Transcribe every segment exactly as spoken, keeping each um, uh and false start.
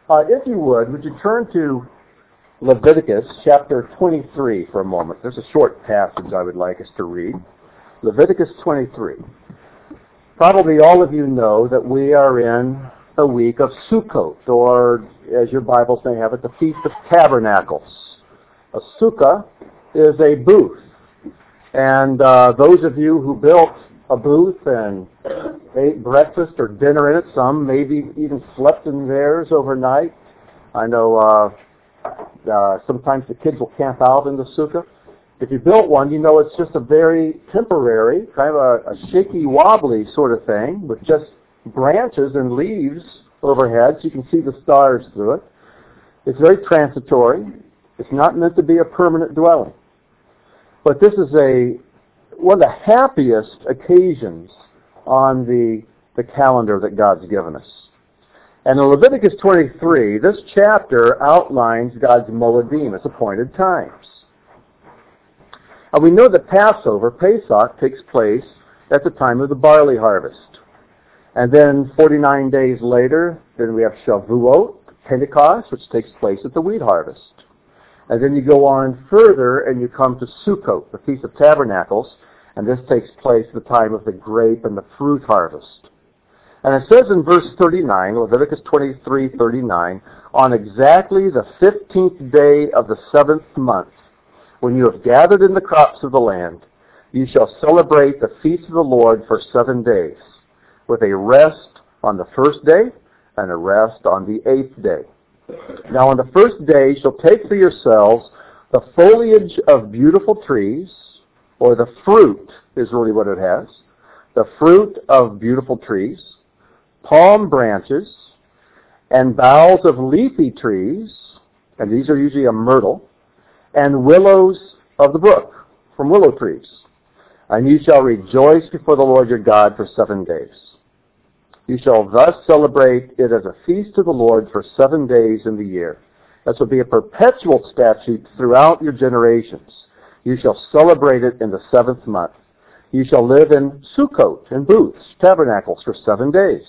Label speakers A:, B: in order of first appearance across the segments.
A: Uh, if you would, would you turn to Leviticus chapter twenty-three for a moment? There's a short passage I would like us to read. Leviticus twenty-three. Probably all of you know that we are in a week of Sukkot, or as your Bibles may have it, the Feast of Tabernacles. A sukkah is a booth. And uh, those of you who built a booth and ate breakfast or dinner in it, some maybe even slept in theirs overnight. I know uh, uh, sometimes the kids will camp out in the sukkah. If you built one, you know it's just a very temporary, kind of a, a shaky, wobbly sort of thing with just branches and leaves overhead so you can see the stars through it. It's very transitory. It's not meant to be a permanent dwelling. But this is a one of the happiest occasions on the, the calendar that God's given us. And in Leviticus twenty-three, this chapter outlines God's Moedim, its appointed times. And we know that Passover, Pesach, takes place at the time of the barley harvest. And then forty-nine days later, then we have Shavuot, Pentecost, which takes place at the wheat harvest. And then you go on further and you come to Sukkot, the Feast of Tabernacles, and this takes place at the time of the grape and the fruit harvest. And it says in verse thirty-nine, Leviticus twenty-three thirty-nine, on exactly the fifteenth day of the seventh month, when you have gathered in the crops of the land, you shall celebrate the feast of the Lord for seven days, with a rest on the first day and a rest on the eighth day. Now on the first day you shall take for yourselves the foliage of beautiful trees, or the fruit is really what it has, the fruit of beautiful trees, palm branches, and boughs of leafy trees, and these are usually a myrtle, and willows of the brook, from willow trees. And you shall rejoice before the Lord your God for seven days. You shall thus celebrate it as a feast to the Lord for seven days in the year. This will be a perpetual statute throughout your generations. You shall celebrate it in the seventh month. You shall live in Sukkot, in booths, tabernacles, for seven days.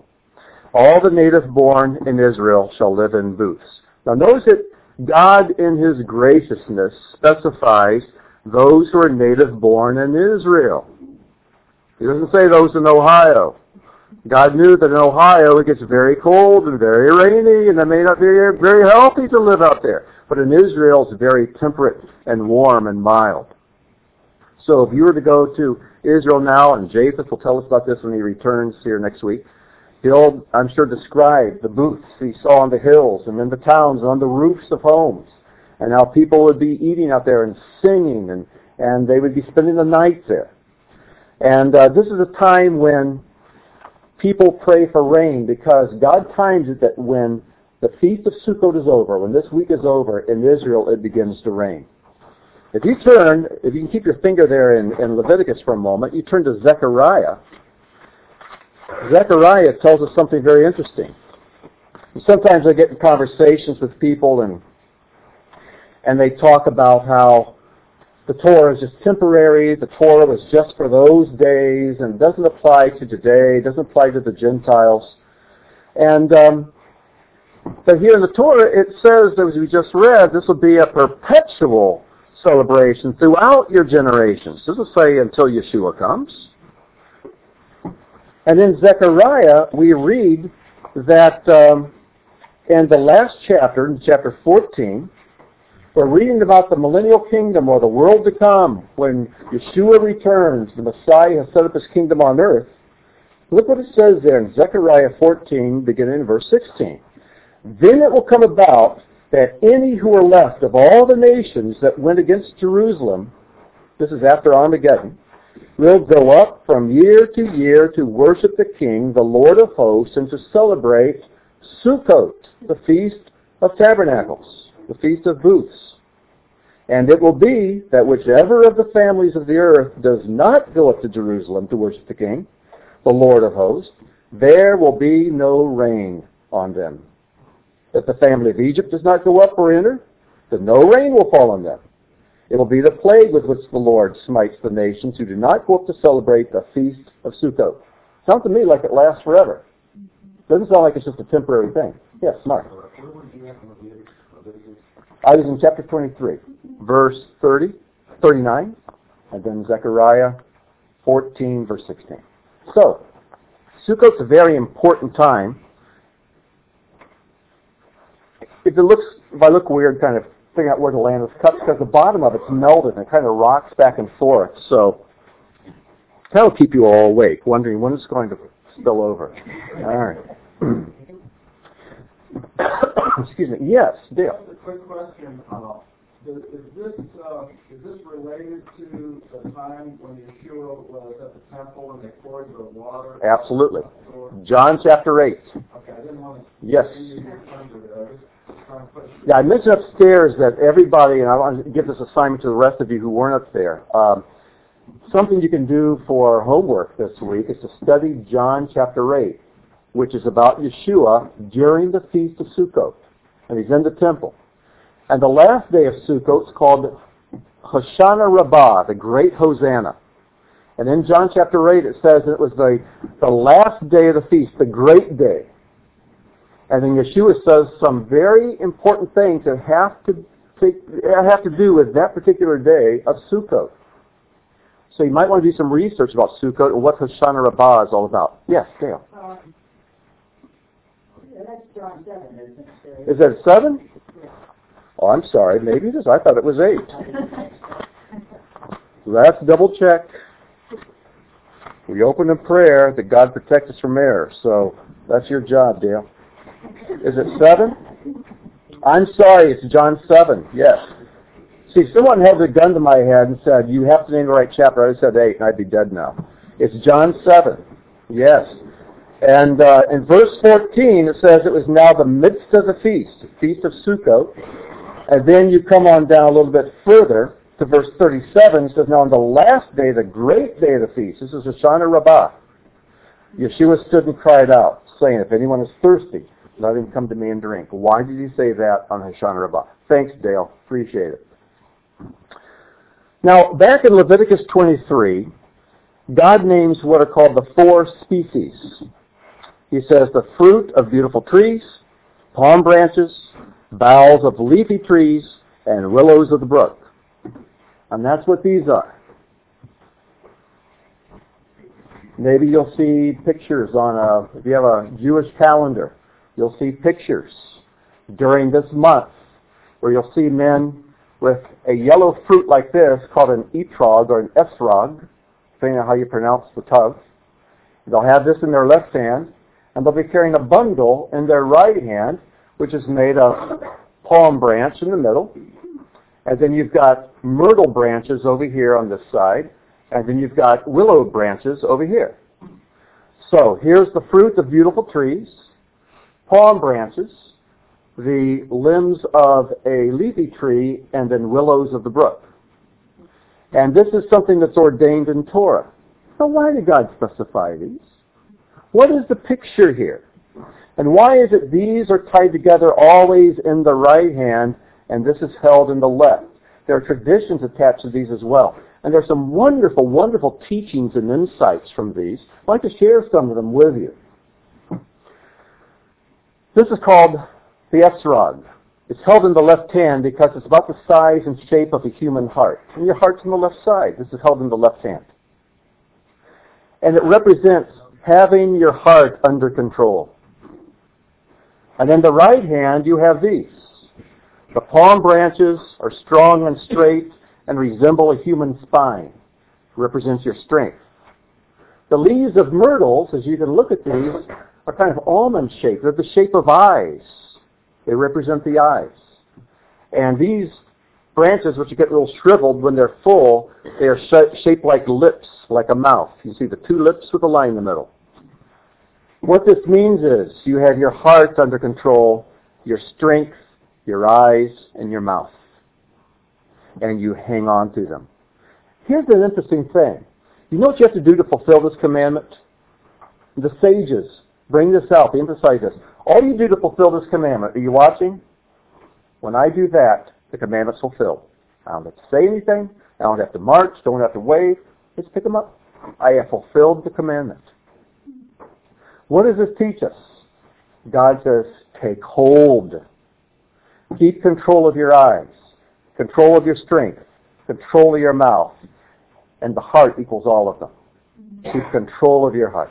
A: All the native born in Israel shall live in booths. Now notice that God in His graciousness specifies those who are native born in Israel. He doesn't say those in Ohio. God knew that in Ohio it gets very cold and very rainy, and it may not be very healthy to live out there. But in Israel it's very temperate and warm and mild. So if you were to go to Israel now, and Japheth will tell us about this when he returns here next week, he'll, I'm sure, describe the booths he saw on the hills and in the towns and on the roofs of homes, and how people would be eating out there and singing, and, and they would be spending the night there. And uh, this is a time when people pray for rain, because God times it that when the Feast of Sukkot is over, when this week is over, in Israel it begins to rain. If you turn, if you can keep your finger there in, in Leviticus for a moment, you turn to Zechariah. Zechariah tells us something very interesting. And sometimes I get in conversations with people and and they talk about how the Torah is just temporary, the Torah was just for those days, and doesn't apply to today, doesn't apply to the Gentiles. And um, but here in the Torah it says, as we just read, this will be a perpetual celebration throughout your generations. It doesn't say until Yeshua comes. And in Zechariah we read that um, in the last chapter, in chapter fourteen, we're reading about the millennial kingdom, or the world to come, when Yeshua returns, the Messiah has set up His kingdom on earth. Look what it says there in Zechariah fourteen, beginning in verse sixteen. Then it will come about that any who are left of all the nations that went against Jerusalem, this is after Armageddon, will go up from year to year to worship the King, the Lord of hosts, and to celebrate Sukkot, the Feast of Tabernacles, the Feast of Booths. And it will be that whichever of the families of the earth does not go up to Jerusalem to worship the King, the Lord of hosts, there will be no rain on them. If the family of Egypt does not go up or enter, then no rain will fall on them. It will be the plague with which the Lord smites the nations who do not go up to celebrate the Feast of Sukkot. Sounds to me like it lasts forever. Doesn't sound like it's just a temporary thing. Yes, Mark. I was in chapter twenty-three, verse thirty, thirty-nine, and then Zechariah fourteen, verse sixteen. So, Sukkot's a very important time. If it looks, if I look weird, kind of figuring out where to land this cup, because the bottom of it's melted and it kind of rocks back and forth. So, that'll keep you all awake, wondering when it's going to spill over. All right. Excuse me. Yes, Dale.
B: Just a quick question. Uh, is, is this uh, is this related to the time when Yeshua was at the temple and they poured the water?
A: Absolutely. John chapter eight.
B: Okay, I didn't want to.
A: Yes.
B: To
A: yeah, I mentioned upstairs that everybody, and I want to give this assignment to the rest of you who weren't up there. Um, something you can do for homework this week is to study John chapter eight, which is about Yeshua during the Feast of Sukkot. And he's in the temple. And the last day of Sukkot is called Hoshana Rabbah, the Great Hosanna. And in John chapter eight it says it was the, the last day of the feast, the great day. And then Yeshua says some very important things that have to, take, have to do with that particular day of Sukkot. So you might want to do some research about Sukkot and what Hoshana Rabbah is all about. Yes, Dale.
C: Um, yeah, that's John seven, isn't it?
A: Is that seven? Oh, I'm sorry. Maybe it is. I thought it was eight. Let's double check. We open in prayer that God protect us from error. So that's your job, Dale. Is it seven? I'm sorry. It's John seven. Yes. See, if someone held a gun to my head and said, you have to name the right chapter, I would have said eight, and I'd be dead now. It's John seven. Yes. And uh, in verse fourteen, it says it was now the midst of the feast, the Feast of Sukkot. And then you come on down a little bit further to verse thirty-seven. It says, now on the last day, the great day of the feast, this is Hoshana Rabbah, Yeshua stood and cried out, saying, if anyone is thirsty, let him come to me and drink. Why did he say that on Hoshana Rabbah? Thanks, Dale. Appreciate it. Now, back in Leviticus twenty-three, God names what are called the four species. He says the fruit of beautiful trees, palm branches, boughs of leafy trees, and willows of the brook. And that's what these are. Maybe you'll see pictures on a, if you have a Jewish calendar, you'll see pictures during this month where you'll see men with a yellow fruit like this called an etrog or an esrog, depending on how you pronounce the tav. They'll have this in their left hand, and they'll be carrying a bundle in their right hand, which is made of palm branch in the middle. And then you've got myrtle branches over here on this side, and then you've got willow branches over here. So here's the fruit of beautiful trees, palm branches, the limbs of a leafy tree, and then willows of the brook. And this is something that's ordained in Torah. So why did God specify these? What is the picture here? And why is it these are tied together always in the right hand and this is held in the left? There are traditions attached to these as well. And there are some wonderful, wonderful teachings and insights from these. I'd like to share some of them with you. This is called the esrog. It's held in the left hand because it's about the size and shape of a human heart. And your heart's on the left side. This is held in the left hand. And it represents having your heart under control. And in the right hand, you have these. The palm branches are strong and straight and resemble a human spine. It represents your strength. The leaves of myrtles, as you can look at these, are kind of almond-shaped. They're the shape of eyes. They represent the eyes. And these branches, which get a little shriveled when they're full, they are sh- shaped like lips, like a mouth. You see the two lips with a line in the middle. What this means is you have your heart under control, your strength, your eyes, and your mouth. And you hang on to them. Here's an interesting thing. You know what you have to do to fulfill this commandment? The sages bring this out. They emphasize this. All you do to fulfill this commandment, are you watching? When I do that, the commandment's fulfilled. I don't have to say anything. I don't have to march. Don't have to wave. Just pick them up. I have fulfilled the commandment. What does this teach us? God says, take hold. Keep control of your eyes, control of your strength, control of your mouth, and the heart equals all of them. Keep control of your heart.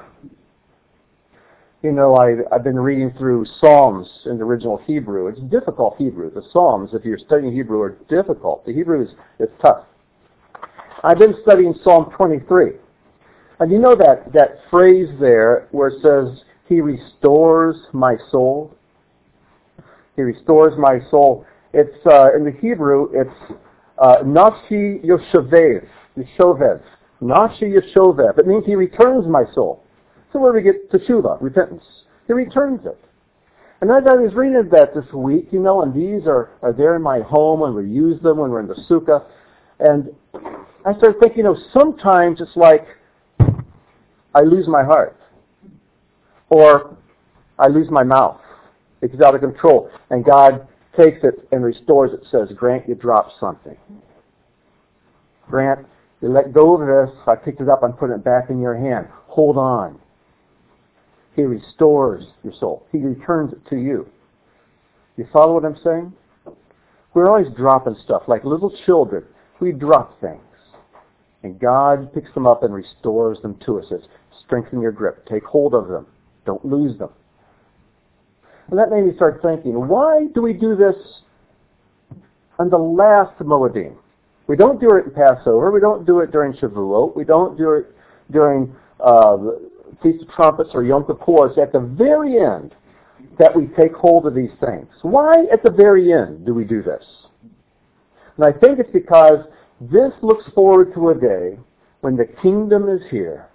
A: You know, I, I've been reading through Psalms in the original Hebrew. It's difficult Hebrew. The Psalms, if you're studying Hebrew, are difficult. The Hebrew is, is tough. I've been studying Psalm twenty-three. And you know that, that phrase there where it says, He restores my soul? He restores my soul. It's, uh, in the Hebrew, it's uh, Nashi Yoshevev. Yoshevev. Nashi Yoshevev. It means He returns my soul. So where do we get teshuvah, repentance? He returns it. And as I was reading that this week, you know, and these are, are there in my home when we use them, when we're in the sukkah. And I started thinking, you know, sometimes it's like I lose my heart. Or I lose my mouth. It's out of control. And God takes it and restores it, says, Grant, you dropped something. Grant, you let go of this. I picked it up and put it back in your hand. Hold on. He restores your soul. He returns it to you. You follow what I'm saying? We're always dropping stuff. Like little children, we drop things. And God picks them up and restores them to us. Says, strengthen your grip. Take hold of them. Don't lose them. And that made me start thinking, why do we do this on the last Moedim? We don't do it in Passover. We don't do it during Shavuot. We don't do it during uh, Feast of Trumpets or Yom Kippur. It's at the very end that we take hold of these things. Why at the very end do we do this? And I think it's because this looks forward to a day when the kingdom is here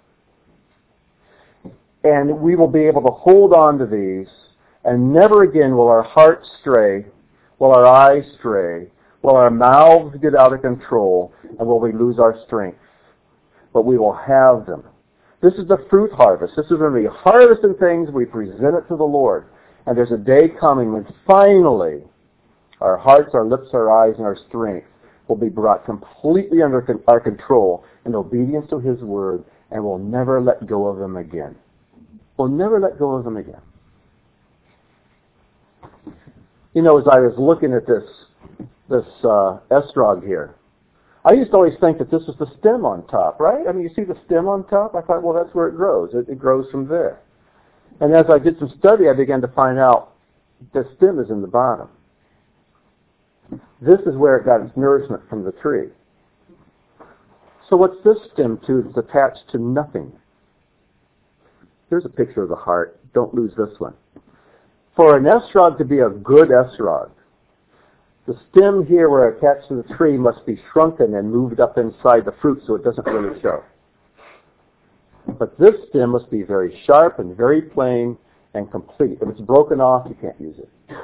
A: and we will be able to hold on to these, and never again will our hearts stray, will our eyes stray, will our mouths get out of control, and will we lose our strength. But we will have them. This is the fruit harvest. This is when we harvesting things, we present it to the Lord. And there's a day coming when finally our hearts, our lips, our eyes, and our strength will be brought completely under our control in obedience to His Word, and we'll never let go of them again. We'll never let go of them again. You know, as I was looking at this this uh, estrog here, I used to always think that this was the stem on top, right? I mean, you see the stem on top? I thought, well, that's where it grows. It, it grows from there. And as I did some study, I began to find out the stem is in the bottom. This is where it got its nourishment from the tree. So what's this stem to that's attached to nothing? Here's a picture of the heart. Don't lose this one. For an estrog to be a good estrog, the stem here where it's attached to the tree must be shrunken and moved up inside the fruit so it doesn't really show. But this stem must be very sharp and very plain and complete. If it's broken off, you can't use it.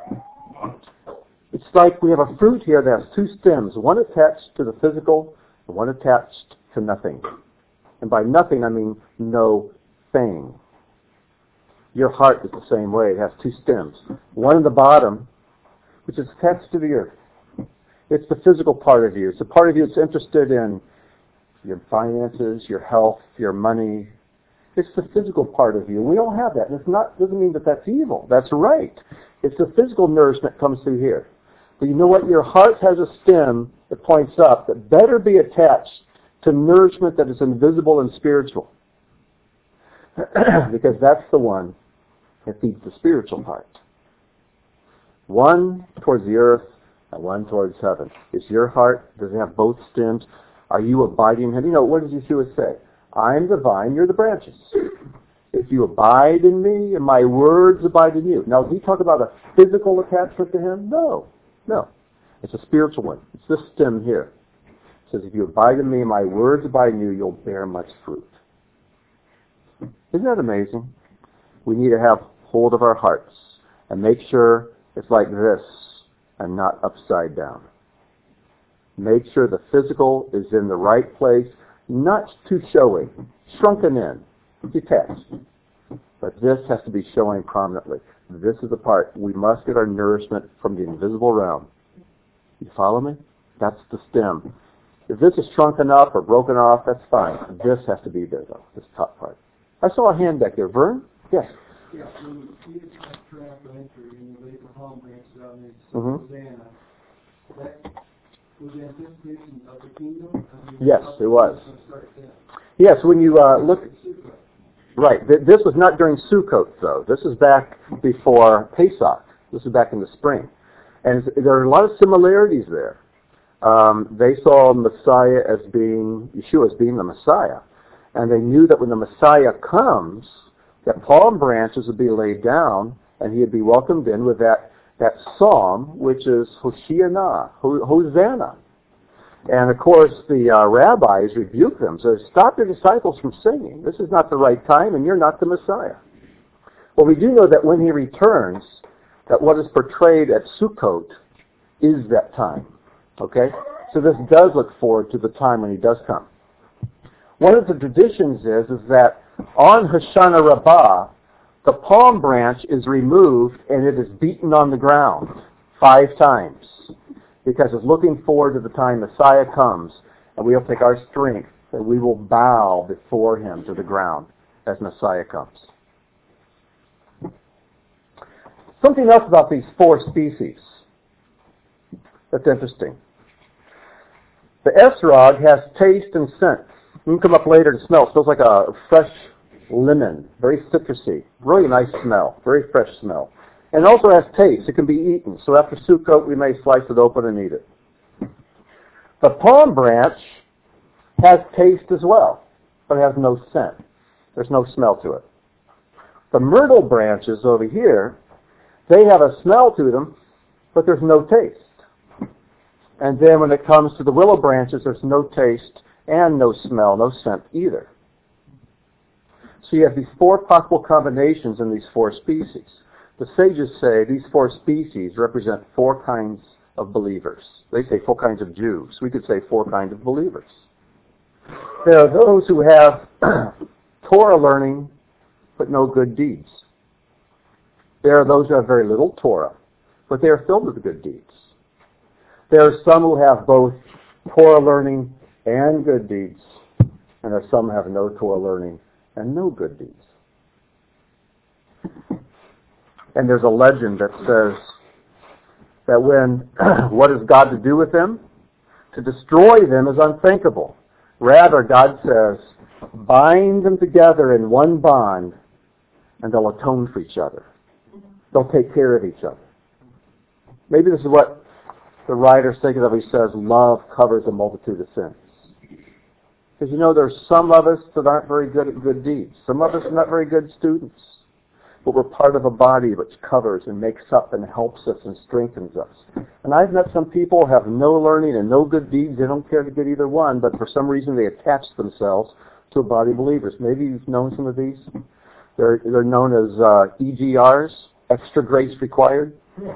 A: It's like we have a fruit here that has two stems, one attached to the physical and one attached to nothing. And by nothing, I mean no thing. Your heart is the same way. It has two stems. One in the bottom, which is attached to the earth. It's the physical part of you. It's the part of you that's interested in your finances, your health, your money. It's the physical part of you. We all have that. And it's not doesn't mean that that's evil. That's right. It's the physical nourishment that comes through here. But you know what? Your heart has a stem that points up that better be attached to nourishment that is invisible and spiritual. Because that's the one that feeds the spiritual part. One towards the earth and one towards heaven. Is your heart, does it have both stems? Are you abiding in Him? You know, what does Yeshua say? I am the vine, you're the branches. If you abide in me and my words abide in you. Now, does he talk about a physical attachment to Him? No. No. It's a spiritual one. It's this stem here. It says, if you abide in me and my words abide in you, you'll bear much fruit. Isn't that amazing? We need to have hold of our hearts and make sure it's like this and not upside down. Make sure the physical is in the right place, not too showy, shrunken in, detached. But this has to be showing prominently. This is the part. We must get our nourishment from the invisible realm. You follow me? That's the stem. If this is shrunken up or broken off, that's fine. This has to be there, though, this top part. I saw a hand back there. Vern? Yes.
B: Yeah, when Jesus had triumphal entry and you laid the palm branches out and it's
A: Mhm.
B: Hosanna, that was the anticipation of the kingdom? I mean,
A: Yes, it was.
B: it's gonna start then.
A: Yes, when you uh, look, right, th- this was not during Sukkot, though. This is back before Pesach. This is back in the spring. And there are a lot of similarities there. Um, they saw Messiah as being, Yeshua as being the Messiah. And they knew that when the Messiah comes, that palm branches would be laid down and he would be welcomed in with that, that psalm, which is Hoshiana, Hosanna. And of course, the uh, rabbis rebuked them. So stop your disciples from singing. This is not the right time, and you're not the Messiah. Well, we do know that when he returns, that what is portrayed at Sukkot is that time. Okay? So this does look forward to the time when he does come. One of the traditions is, is that on Hoshana Rabbah, the palm branch is removed and it is beaten on the ground five times. Because it's looking forward to the time Messiah comes, and we'll take our strength, and we will bow before him to the ground as Messiah comes. Something else about these four species that's interesting. The esrog has taste and scent. You can come up later to smell. It smells like a fresh lemon, very citrusy, really nice smell, very fresh smell. And it also has taste. It can be eaten. So after Sukkot, we may slice it open and eat it. The palm branch has taste as well, but it has no scent. There's no smell to it. The myrtle branches over here, they have a smell to them, but there's no taste. And then when it comes to the willow branches, there's no taste and no smell, no scent either. So you have these four possible combinations in these four species. The sages say these four species represent four kinds of believers. They say four kinds of Jews. We could say four kinds of believers. There are those who have Torah learning, but no good deeds. There are those who have very little Torah, but they are filled with good deeds. There are some who have both Torah learning and good deeds, and there are some who have no Torah learning and no good deeds. And there's a legend that says that when, what is God to do with them? To destroy them is unthinkable. Rather, God says, bind them together in one bond, and they'll atone for each other. They'll take care of each other. Maybe this is what the writer's thinking of. He says, love covers a multitude of sins. Because you know, there's some of us that aren't very good at good deeds. Some of us are not very good students. But we're part of a body which covers and makes up and helps us and strengthens us. And I've met some people who have no learning and no good deeds. They don't care to get either one, but for some reason they attach themselves to a body of believers. Maybe you've known some of these. They're, they're known as uh, E G Rs, extra grace required.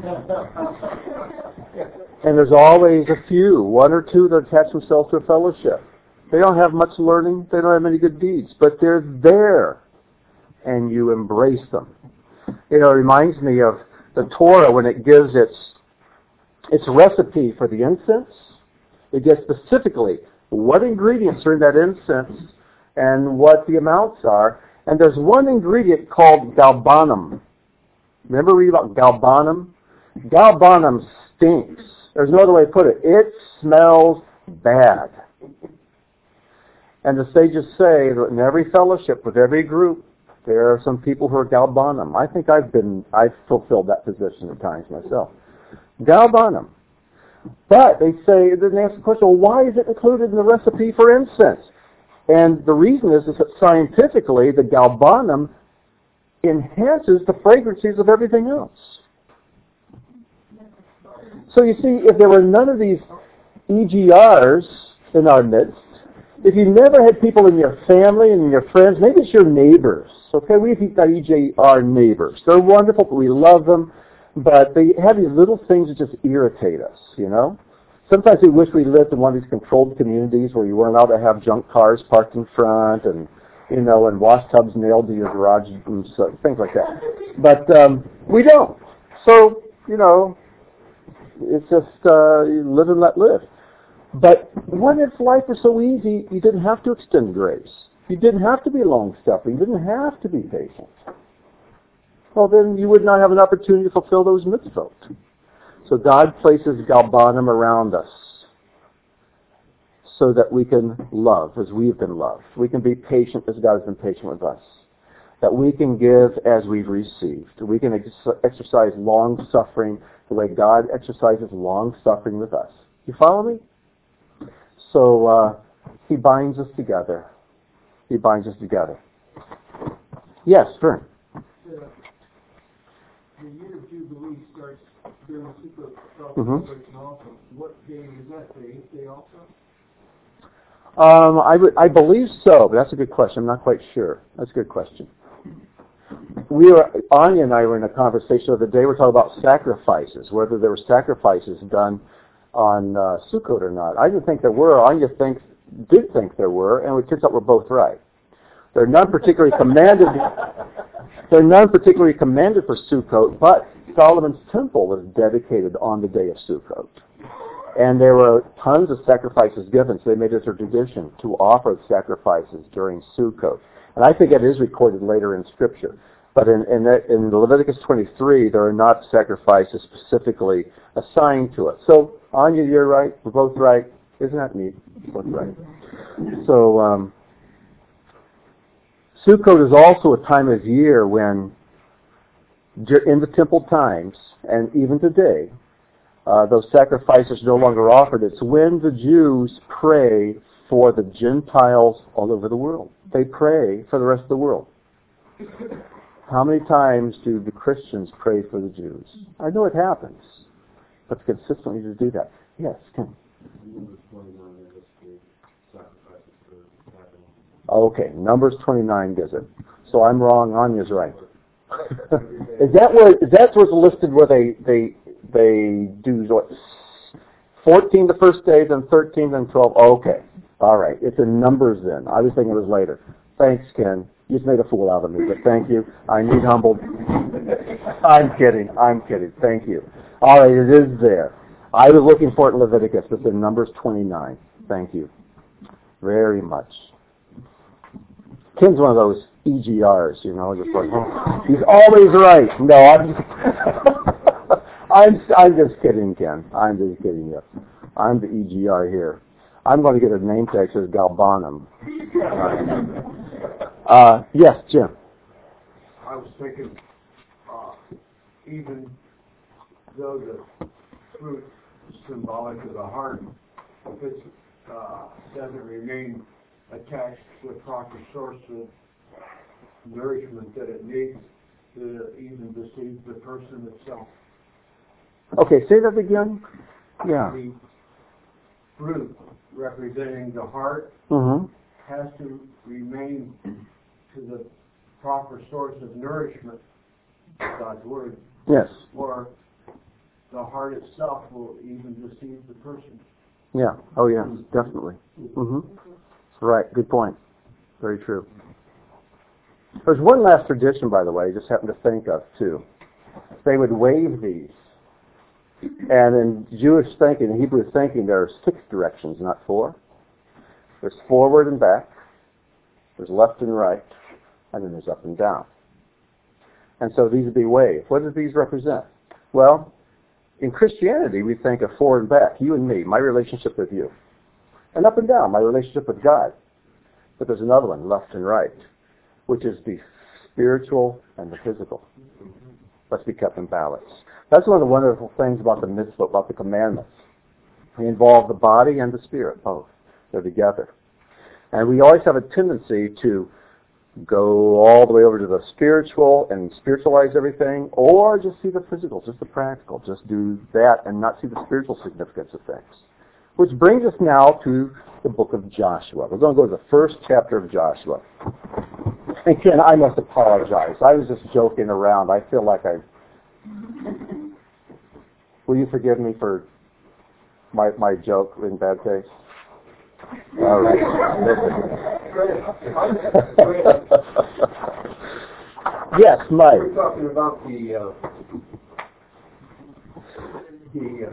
A: And there's always a few, one or two that attach themselves to a fellowship. They don't have much learning. They don't have many good deeds, but they're there. And you embrace them. You know, it reminds me of the Torah when it gives its its recipe for the incense. It gives specifically what ingredients are in that incense and what the amounts are. And there's one ingredient called galbanum. Remember read about galbanum? Galbanum stinks. There's no other way to put it. It smells bad. And the sages say that in every fellowship, with every group, there are some people who are galbanum. I think I've been, I've fulfilled that position at times myself. Galbanum. But they say, then they ask the question, well, why is it included in the recipe for incense? And the reason is, is that scientifically, the galbanum enhances the fragrances of everything else. So you see, if there were none of these E G Rs in our midst, if you never had people in your family and in your friends, maybe it's your neighbors. Okay, we've got E G R neighbors. They're wonderful, but we love them. But they have these little things that just irritate us, you know? Sometimes we wish we lived in one of these controlled communities where you weren't allowed to have junk cars parked in front and, you know, and wash tubs nailed to your garage and so, things like that. But um, we don't. So, you know, it's just uh, live and let live. But what if life was so easy, you didn't have to extend grace. You didn't have to be long-suffering. You didn't have to be patient. well then you would not have an opportunity to fulfill those mitzvot. So God places Galbanim around us so that we can love as we've been loved. We can be patient as God has been patient with us. That we can give as we've received. We can ex- exercise long-suffering the way God exercises long-suffering with us. You follow me? So uh, He binds us together. He binds us together. Yes, Vern.
D: The, the year of Jubilee starts during the Super
A: Mm-hmm.
D: celebration also. What day is that? The eighth day also?
A: Um, I, w- I believe so, but that's a good question. I'm not quite sure. That's a good question. We were, Anya and I were in a conversation the other day. We were talking about sacrifices, whether there were sacrifices done on uh, Sukkot or not. I didn't think there were. Anya thinks, did think there were, and it turns out we're both right. They're none particularly commanded. They're none particularly commanded for Sukkot, but Solomon's temple was dedicated on the day of Sukkot. And there were tons of sacrifices given, so they made it a tradition to offer sacrifices during Sukkot. And I think it is recorded later in Scripture. But in, in, in Leviticus twenty-three, there are not sacrifices specifically assigned to it. So, Anya, you're right. We're both right. Isn't that neat? We're both right. So, um, Sukkot is also a time of year when, in the temple times, and even today, Uh, those sacrifices are no longer offered. It's when the Jews pray for the Gentiles all over the world. They pray for the rest of the world. How many times do the Christians pray for the Jews? I know it happens, but consistently to do that. Yes, Ken. Okay, Numbers twenty-nine gives it. So I'm wrong. Anya's right. is that where? Is that what's listed where they they they do what? fourteen the first day, then thirteen, then twelve. Oh, okay, all right. It's in Numbers then. I was thinking it was later. Thanks, Ken. You just made a fool out of me, but thank you. I need humbled. I'm kidding. I'm kidding. Thank you. All right, it is there. I was looking for it in Leviticus. It's in Numbers twenty-nine. Thank you very much. Ken's one of those E G Rs, you know, just like, oh, he's always right. No, I'm just, I'm, I'm just kidding, Ken. I'm just kidding you. I'm the E G R here. I'm going to get a name tag that says Galbanim. Uh, uh, yes, Jim.
D: I was thinking, uh, even though the fruit is symbolic of the heart, if it uh, doesn't remain attached to a proper source of nourishment that it needs to even deceive the person itself.
A: Okay, say that again. Yeah.
D: The fruit representing the heart
A: Mm-hmm.
D: has to remain to the proper source of nourishment, God's Word,
A: Yes.
D: or the heart itself will even deceive the person.
A: Yeah. Oh, yes, definitely. Mm-hmm. Right. Good point. Very true. There's one last tradition, by the way, I just happened to think of, too. They would wave these. And in Jewish thinking, in Hebrew thinking, there are six directions, not four. There's forward and back. There's left and right. And then there's up and down. And so these would be waved. What do these represent? Well, in Christianity, we think of forward and back. You and me, my relationship with you. And up and down, my relationship with God. But there's another one, left and right, which is the spiritual and the physical. Let's be kept in balance. That's one of the wonderful things about the mitzvah, about the commandments. They involve the body and the spirit, both. They're together. And we always have a tendency to go all the way over to the spiritual and spiritualize everything, or just see the physical, just the practical, just do that and not see the spiritual significance of things. Which brings us now to the book of Joshua. We're going to go to the first chapter of Joshua. And Ken, I must apologize. I was just joking around. I feel like I... Will you forgive me for my my joke in bad taste? All right. Yes, Mike.
D: We're talking about the uh, the uh,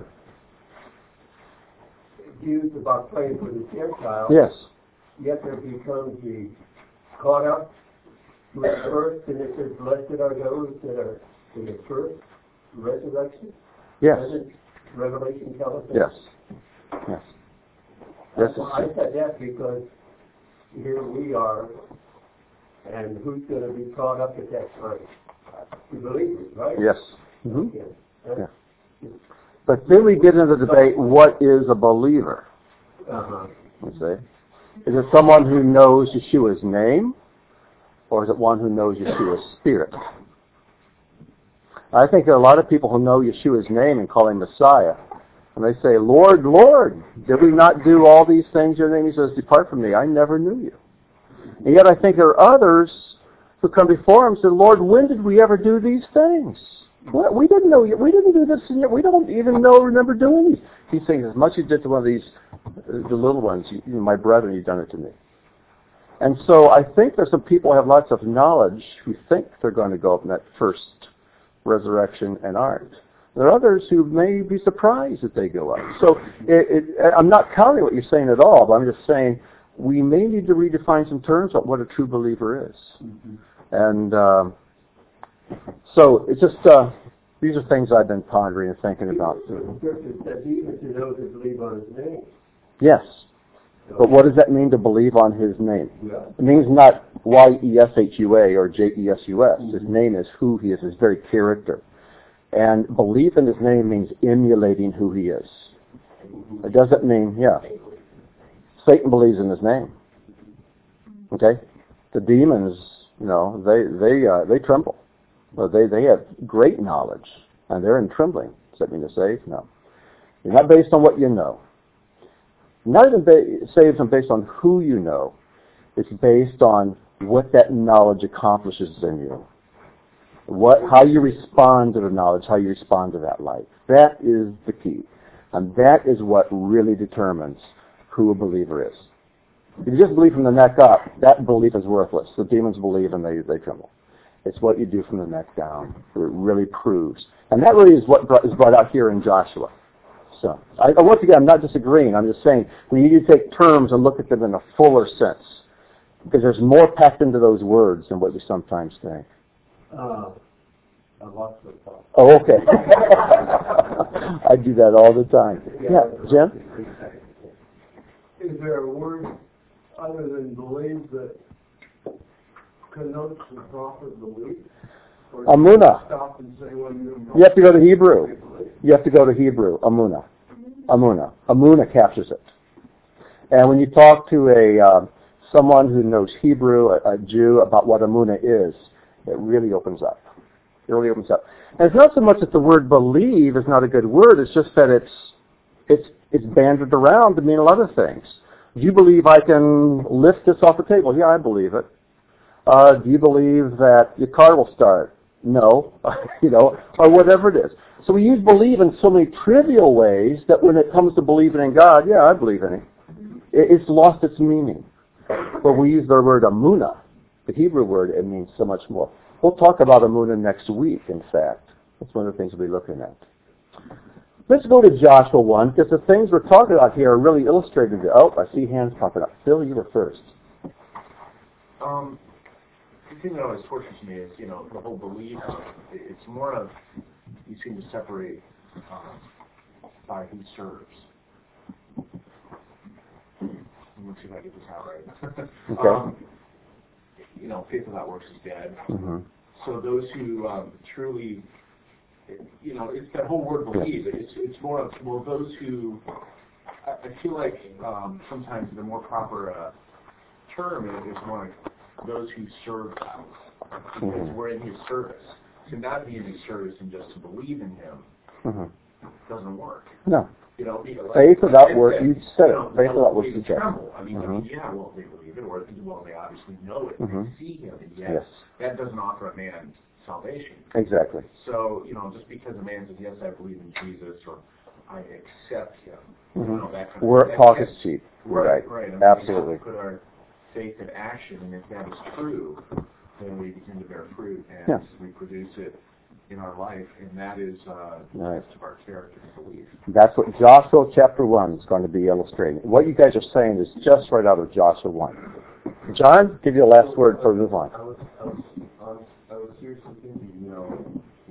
D: Jews about praying for the Gentiles.
A: Yes.
D: Yet there becomes the caught up
E: with earth, and it says, blessed are those that are in the first resurrection?
A: Yes.
E: Doesn't Revelation tell us that?
A: Yes. Yes. Yes.
E: Well, I said that because here we are, and who's going to be caught up at that time? The believers, right?
A: Yes. Mm-hmm.
E: Yeah.
A: Yeah. But then we get into the debate, what is a believer?
E: Uh-huh.
A: You see? Is it someone who knows Yeshua's name, or is it one who knows Yeshua's spirit? I think there are a lot of people who know Yeshua's name and call him Messiah. And they say, Lord, Lord, did we not do all these things in your name? He says, depart from me, I never knew you. And yet I think there are others who come before him and say, Lord, when did we ever do these things? What? We didn't know, we didn't do this, we don't even know, remember doing these. He's saying, as much as you did to one of these, the little ones, you, you know, my brethren, you've done it to me. And so I think there's some people who have lots of knowledge who think they're going to go up in that first resurrection and aren't. There are others who may be surprised that they go up. So it, it, I'm not counting what you're saying at all, but I'm just saying we may need to redefine some terms about what a true believer is. Mm-hmm. And uh, so it's just, uh, these are things I've been pondering and thinking about.
E: The scripture says even to those who believe on his name.
A: Yes. But what does that mean to believe on his name?
E: Yeah.
A: It means not Y E S H U A or J E S U S.
E: Mm-hmm.
A: His name is who he is, his very character. And belief in his name means emulating who he is. It doesn't mean, yeah. Satan believes in his name. Okay? The demons, you know, they they uh, they tremble. Well, they, they have great knowledge, and they're in trembling. Does that mean they're saved? No. You're not based on what you know. Not even ba- saved based on who you know. It's based on what that knowledge accomplishes in you. What, how you respond to the knowledge, how you respond to that light. That is the key. And that is what really determines who a believer is. If you just believe from the neck up, that belief is worthless. The demons believe and they, they tremble. It's what you do from the neck down. It really proves. And that really is what brought, is brought out here in Joshua. So, I, once again, I'm not disagreeing. I'm just saying we need to take terms and look at them in a fuller sense. Because there's more packed into those words than what we sometimes think.
E: Uh, I lost my thought.
A: Oh, okay. I do that all the time. Yeah, Jim?
D: Is there a word other than believe that connotes the proper belief? Or
A: Amunah.
D: Stop and say, well, you
A: You have to go to Hebrew. You have to go to Hebrew. Amunah. Amunah. Amunah captures it. And when you talk to a uh, someone who knows Hebrew, a, a Jew, about what Amunah is, it really opens up. It really opens up. And it's not so much that the word believe is not a good word, it's just that it's it's it's banded around to mean a lot of things. Do you believe I can lift this off the table? Yeah, I believe it. Uh, do you believe that your car will start? No. you know, or whatever it is. So we use believe in so many trivial ways that when it comes to believing in God, yeah, I believe in Him. It, it's lost its meaning. But we use the word amunah, the Hebrew word, it means so much more. We'll talk about amunah next week, in fact. That's one of the things we'll be looking at. Let's go to Joshua one, because the things we're talking about here are really illustrated. Oh, I see hands popping up. Phil, you were first.
F: Um, the thing that always tortures me is, you know, the whole belief. It's more of, you seem to separate um, by who serves. Let's see if I get this out right.
A: Okay.
F: um, you know, faith without works is dead.
A: Mm-hmm.
F: So those who um, truly, you know, it's that whole word believe. It's it's more of, well, those who, I, I feel like um, sometimes the more proper uh, term is more like those who serve God. Because
A: Mm-hmm.
F: we're in His service. To not be in His service and just to believe in Him
A: Mm-hmm.
F: doesn't work.
A: No.
F: You know, like,
A: Faith without
F: like
A: work,
F: said,
A: you said
F: you know,
A: it. Faith without work
F: they
A: is dead.
F: tremble. I mean, I mean,
A: Mhm.
F: yeah, well, they believe it, or well, they obviously know it.
A: Mhm.
F: They see Him, and yet
A: Yes.
F: that doesn't offer a man salvation.
A: Exactly.
F: So, you know, just because a man says, yes, I believe in Jesus, or I accept Him,
A: Mm-hmm.
F: you know, that kind of
A: Word
F: that,
A: talk
F: that,
A: is cheap.
F: Right,
A: Right.
F: right. I mean,
A: Absolutely.
F: we have to put our faith in action, and if that is true, then we begin to bear fruit, and
A: Yeah.
F: we produce it in our life, and that is uh, the
A: Right.
F: test of our character and belief.
A: That's what Joshua chapter one is going to be illustrating. What you guys are saying is just right out of Joshua one. John, give you the last word before we move on.
E: I was, I was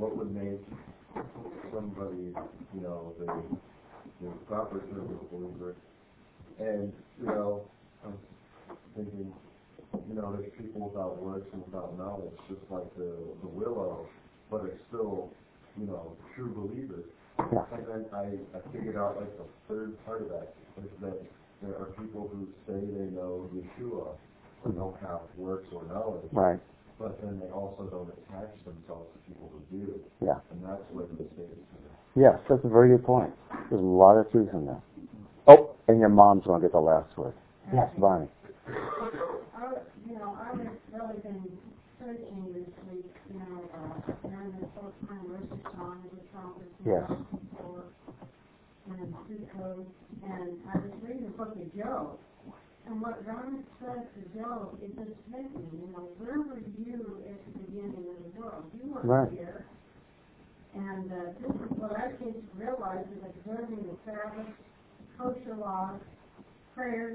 B: what would make somebody, you know, the, the proper service believer? And, you know, I'm thinking, you know, there's people without works and without knowledge, just like the, the willow, but it's still, you know, true believers.
A: Yeah.
B: And then I, I figured out, like, the third part of that is that there are people who say they know Yeshua, but don't have works or knowledge.
A: Right.
B: But then they also don't attach themselves to people who do.
A: Yeah.
B: And that's where the mistake is.
A: Yes, that's a very good point. There's a lot of truth in there. Oh, and your mom's going to get the last word. Yes, Bonnie.
C: I, you know, I have really been searching this week, you know, uh, during the full-time worship time of the trumpet
A: Yes.
C: for and Sukkot, and I was reading the book of Job. And what God says to Job, it just hit me, you know, where were you at the beginning of the world? You weren't
A: Right.
C: here. And uh, this is what I came to realize is observing the Sabbath, kosher laws, prayers,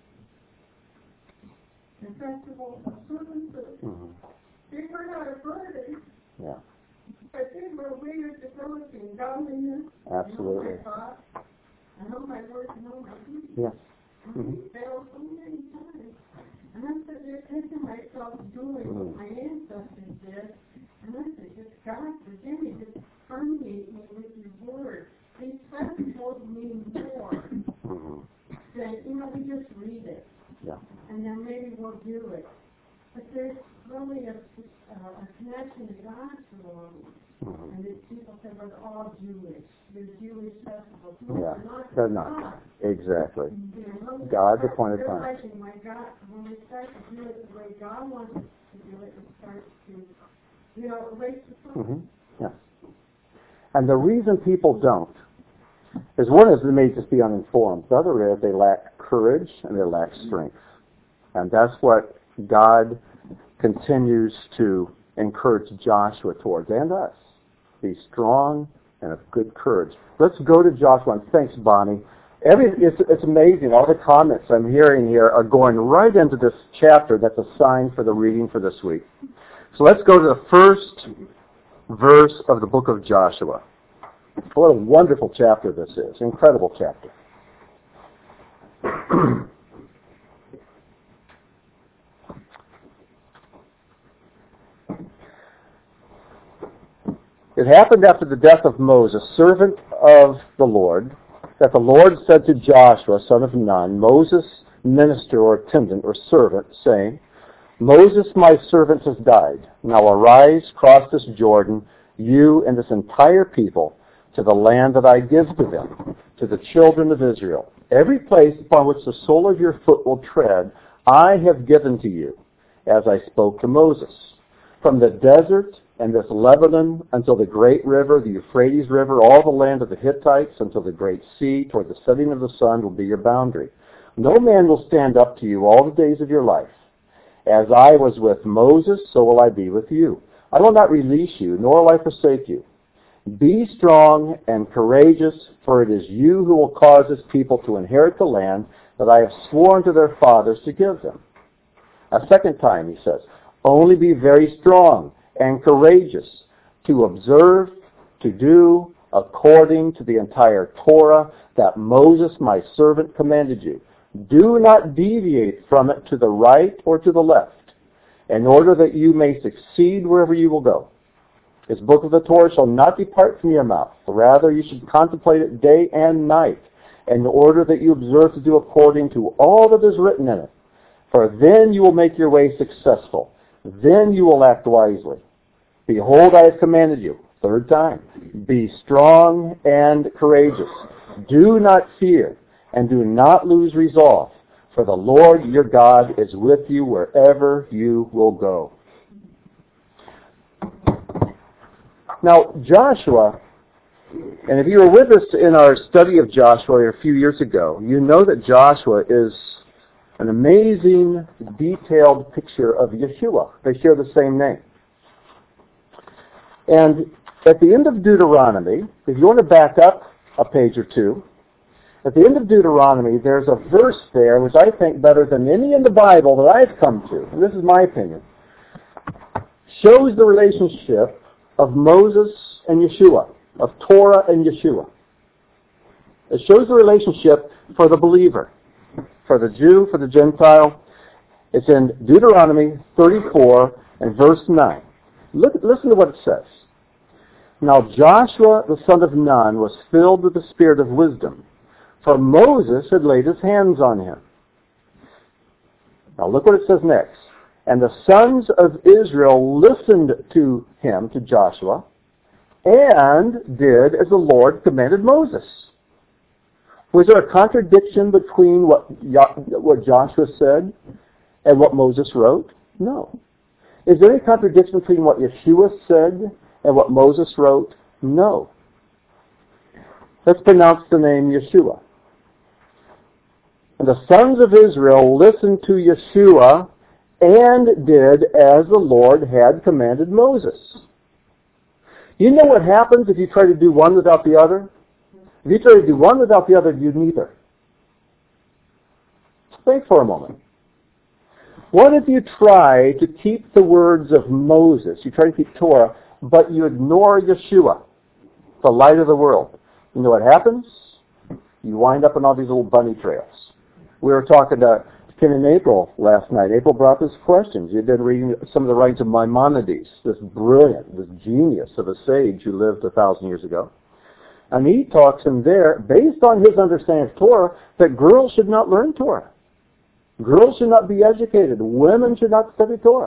C: and festivals, observances.
A: Mm-hmm.
C: They were not a burden,
A: Yeah,
C: but they were way of developing godliness.
A: absolutely.
C: I know my thoughts, I know my words, I know my deeds.
A: Yes.
C: And
A: Mm-hmm.
C: he failed so many times. And I said, they're taking myself doing what my ancestors did. And I said, just God, forgive me, just permeate me with your word. These festivals mean more
A: Mm-hmm.
C: than, you know, we just read it.
A: Yeah.
C: And then maybe we'll do it. But there's really a, uh, a connection to God for all of us.
A: Mm-hmm.
C: And then people say, well, they're all Jewish. They're Jewish festivals. No,
A: Yeah,
C: they're not.
A: they're not. Exactly.
C: You know,
A: God's appointed
C: they're
A: time.
C: like when God, when we start to do it the way God wants us to do it, it starts to, you know, erase the problem.
A: Mm-hmm. Yes. And the reason people don't is one is they may just be uninformed. The other is they lack courage and they lack strength. And that's what God continues to encourage Joshua towards, and us. Be strong and of good courage. Let's go to Joshua, and thanks, Bonnie. Every, it's, it's amazing. All the comments I'm hearing here are going right into this chapter that's assigned for the reading for this week. So let's go to the first verse of the book of Joshua. What a wonderful chapter this is. Incredible chapter. It happened after the death of Moses, servant of the Lord, that the Lord said to Joshua, son of Nun, Moses' minister or attendant or servant, saying, Moses, my servant, has died. Now arise, cross this Jordan, you and this entire people, to the land that I give to them, to the children of Israel. Every place upon which the sole of your foot will tread, I have given to you, as I spoke to Moses. From the desert and this Lebanon until the great river, the Euphrates River, all the land of the Hittites until the great sea, toward the setting of the sun will be your boundary. No man will stand up to you all the days of your life. As I was with Moses, so will I be with you. I will not release you, nor will I forsake you. Be strong and courageous, for it is you who will cause this people to inherit the land that I have sworn to their fathers to give them. A second time, he says, only be very strong and courageous to observe, to do according to the entire Torah that Moses, my servant, commanded you. Do not deviate from it to the right or to the left, in order that you may succeed wherever you will go. This book of the Torah shall not depart from your mouth. Rather, you should contemplate it day and night, in order that you observe to do according to all that is written in it. For then you will make your way successful. Then you will act wisely. Behold, I have commanded you. Third time. Be strong and courageous. Do not fear, and do not lose resolve. For the Lord your God is with you wherever you will go. Now, Joshua, and if you were with us in our study of Joshua a few years ago, you know that Joshua is an amazing, detailed picture of Yeshua. They share the same name. And at the end of Deuteronomy, if you want to back up a page or two, at the end of Deuteronomy, there's a verse there which I think better than any in the Bible that I've come to, and this is my opinion, shows the relationship of Moses and Yeshua, of Torah and Yeshua. It shows the relationship for the believer, for the Jew, for the Gentile. It's in Deuteronomy thirty-four and verse nine. Look, listen to what it says. Now Joshua the son of Nun was filled with the spirit of wisdom, for Moses had laid his hands on him. Now look what it says next. And the sons of Israel listened to him, to Joshua, and did as the Lord commanded Moses. Was there a contradiction between what, what Joshua said and what Moses wrote? No. Is there any contradiction between what Yeshua said and what Moses wrote? No. Let's pronounce the name Yeshua. And the sons of Israel listened to Yeshua and did as the Lord had commanded Moses. You know what happens if you try to do one without the other? If you try to do one without the other, you do neither. Think for a moment. What if you try to keep the words of Moses, you try to keep Torah, but you ignore Yeshua, the light of the world? You know what happens? You wind up in all these little bunny trails. We were talking to Ken and April last night. April brought this question. You'd been reading some of the writings of Maimonides, this brilliant, this genius of a sage who lived a thousand years ago. And he talks in there, based on his understanding of Torah, that girls should not learn Torah. Girls should not be educated. Women should not study Torah.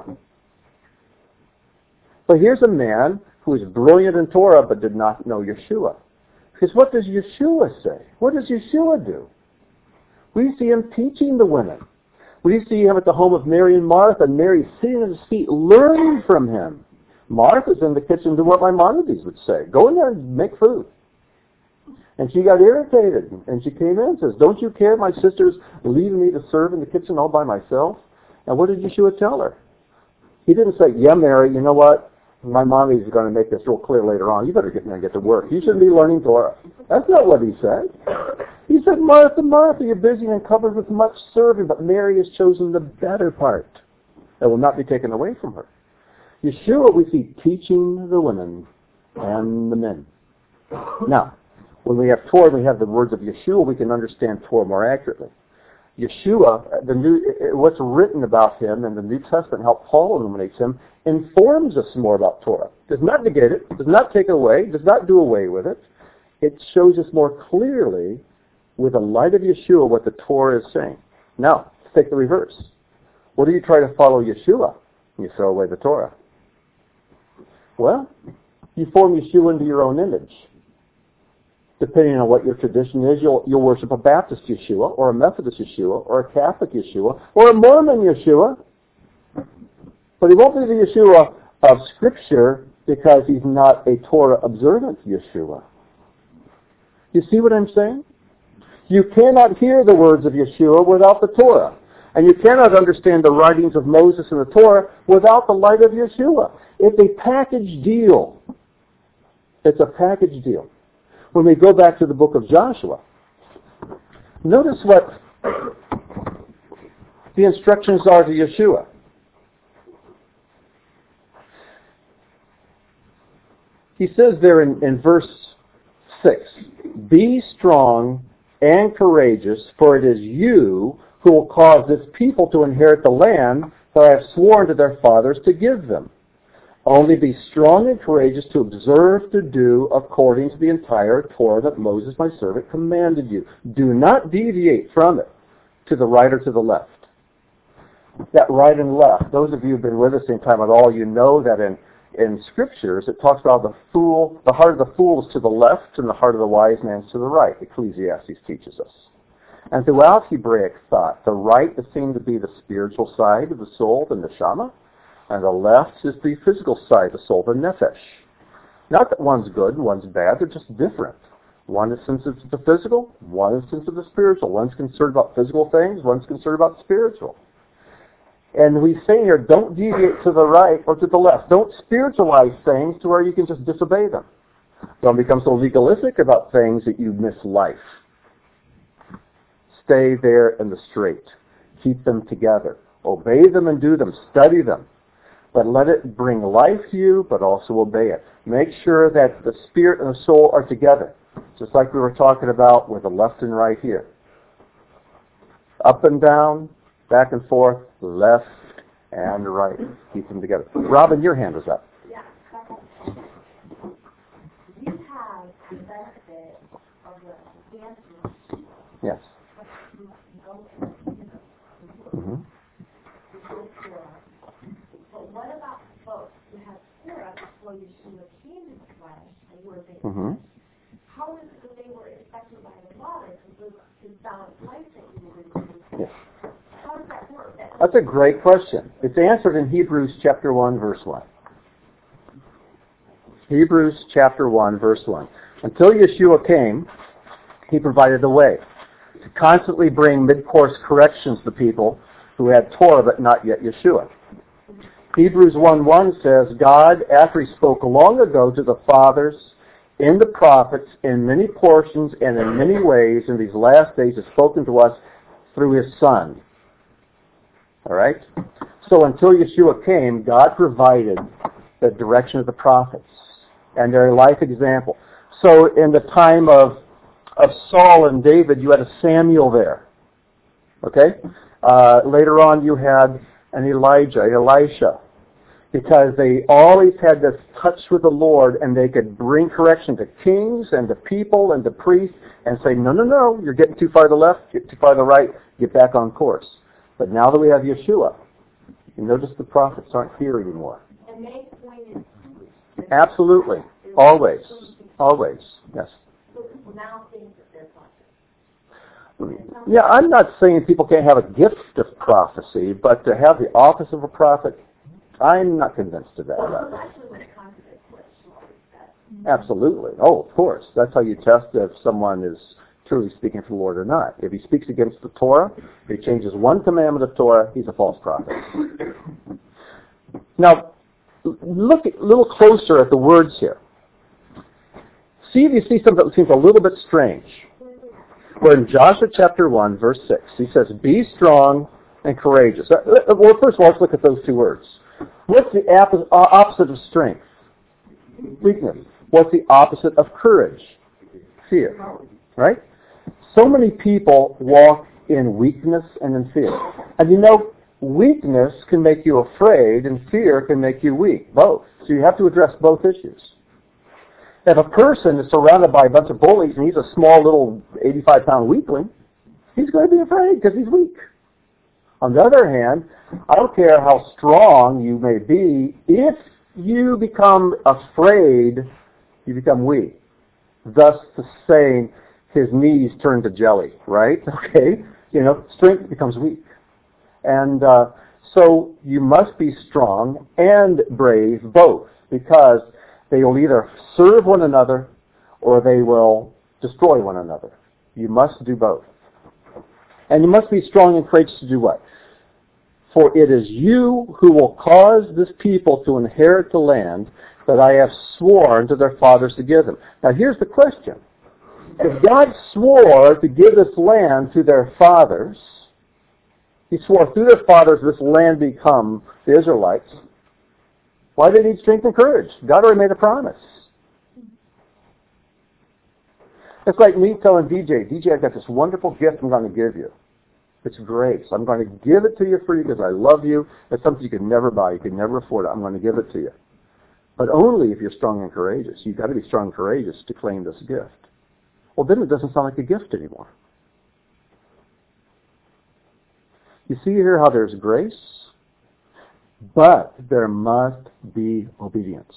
A: But here's a man who is brilliant in Torah but did not know Yeshua. Because what does Yeshua say? What does Yeshua do? We see him teaching the women. We see him at the home of Mary and Martha, and Mary sitting at his feet, learning from him. Martha's in the kitchen doing what Maimonides would say. Go in there and make food. And she got irritated, and she came in and says, don't you care my sister's leaving me to serve in the kitchen all by myself? And what did Yeshua tell her? He didn't say, yeah, Mary, you know what? Maimonides is going to make this real clear later on. You better get in there and get to work. You shouldn't be learning Torah. That's not what he said. He said, Martha, Martha, you're busy and covered with much serving, but Mary has chosen the better part that will not be taken away from her. Yeshua, we see teaching the women and the men. Now, when we have Torah, we have the words of Yeshua, we can understand Torah more accurately. Yeshua, the new, what's written about him in the New Testament, how Paul illuminates him, informs us more about Torah. Does not negate it, does not take it away, does not do away with it. It shows us more clearly, with the light of Yeshua, what the Torah is saying. Now, let's take the reverse. What do you try to follow Yeshua? You throw away the Torah. Well, you form Yeshua into your own image. Depending on what your tradition is, you'll, you'll worship a Baptist Yeshua, or a Methodist Yeshua, or a Catholic Yeshua, or a Mormon Yeshua. But he won't be the Yeshua of Scripture because he's not a Torah-observant Yeshua. You see what I'm saying? You cannot hear the words of Yeshua without the Torah. And you cannot understand the writings of Moses and the Torah without the light of Yeshua. It's a package deal. It's a package deal. When we go back to the book of Joshua, notice what the instructions are to Yeshua. He says there in, in verse six, be strong and courageous, for it is you who will cause this people to inherit the land that I have sworn to their fathers to give them. Only be strong and courageous to observe to do according to the entire Torah that Moses my servant commanded you. Do not deviate from it to the right or to the left. That right and left, those of you who have been with us any time at all, you know that in, in Scriptures it talks about the fool, the heart of the fool is to the left and the heart of the wise man is to the right. Ecclesiastes teaches us. And throughout Hebraic thought, the right is seen to be the spiritual side of the soul, the neshama, and the left is the physical side of the soul, the nefesh. Not that one's good and one's bad, they're just different. One is sensitive to the physical, one is sensitive to the spiritual. One's concerned about physical things, one's concerned about spiritual. And we say here, don't deviate to the right or to the left. Don't spiritualize things to where you can just disobey them. Don't become so legalistic about things that you miss life. Stay there in the straight. Keep them together. Obey them and do them. Study them. but let it bring life to you, but also obey it. Make sure that the spirit and the soul are together, just like we were talking about with the left and right here. Up and down, back and forth, left and right. Keep them together. Robin, your hand is up.
G: Yeah. You have the benefit of the dancing.
A: Yes. Mm-hmm.
G: But what about both? You have Sarah before Yeshua came in the flesh, and you were made
A: Mm-hmm.
G: flesh. How is it that they were affected by the Father to live his balanced life that you were living?
A: Yes.
G: How does that work? That
A: That's a great question. It's answered in Hebrews chapter one, verse one. Hebrews chapter one, verse one. Until Yeshua came, he provided the way to constantly bring mid-course corrections to people who had Torah but not yet Yeshua. Hebrews one one says, God, after he spoke long ago to the fathers in the prophets in many portions and in many ways in these last days has spoken to us through his Son. All right? So until Yeshua came, God provided the direction of the prophets and their life example. So in the time of of Saul and David, you had a Samuel there. Okay? Uh, later on, you had an Elijah, Elisha, because they always had this touch with the Lord, and they could bring correction to kings and to people and to priests and say, no, no, no, you're getting too far to the left, get too far to the right, get back on course. But now that we have Yeshua, you notice the prophets aren't here anymore.
G: and they pointed to it.
A: Absolutely. Always. Always. Yes.
G: So people now think that they're prophets.
A: Yeah, I'm not saying people can't have a gift of prophecy, but to have the office of a prophet, I'm not convinced of that.
G: Well, especially when it comes to this, what Shmuel said.
A: Absolutely. Oh, of course. That's how you test if someone is truly speaking for the Lord or not. If he speaks against the Torah, if he changes one commandment of Torah, he's a false prophet. Now, look a little closer at the words here. See if you see something that seems a little bit strange. Where in Joshua chapter one, verse six, he says, be strong and courageous. Well, first of all, let's look at those two words. What's the opposite of strength? Weakness. What's the opposite of courage? Fear. Right? So many people walk in weakness and in fear. And you know, weakness can make you afraid and fear can make you weak. Both. So you have to address both issues. If a person is surrounded by a bunch of bullies and he's a small little eighty-five pound weakling, he's going to be afraid because he's weak. On the other hand, I don't care how strong you may be, if you become afraid, you become weak. Thus the saying, his knees turn to jelly, right? Okay? You know, strength becomes weak. And uh, so you must be strong and brave both, because they will either serve one another or they will destroy one another. You must do both. And you must be strong and courageous to do what? For it is you who will cause this people to inherit the land that I have sworn to their fathers to give them. Now here's the question. If God swore to give this land to their fathers, he swore through their fathers this land become the Israelites, why do they need strength and courage? God already made a promise. It's like me telling D J, D J, I've got this wonderful gift I'm going to give you. It's grace. I'm going to give it to you free because I love you. It's something you can never buy. You can never afford it. I'm going to give it to you. But only if you're strong and courageous. You've got to be strong and courageous to claim this gift. Well, then it doesn't sound like a gift anymore. You see here how there's grace, but there must be obedience.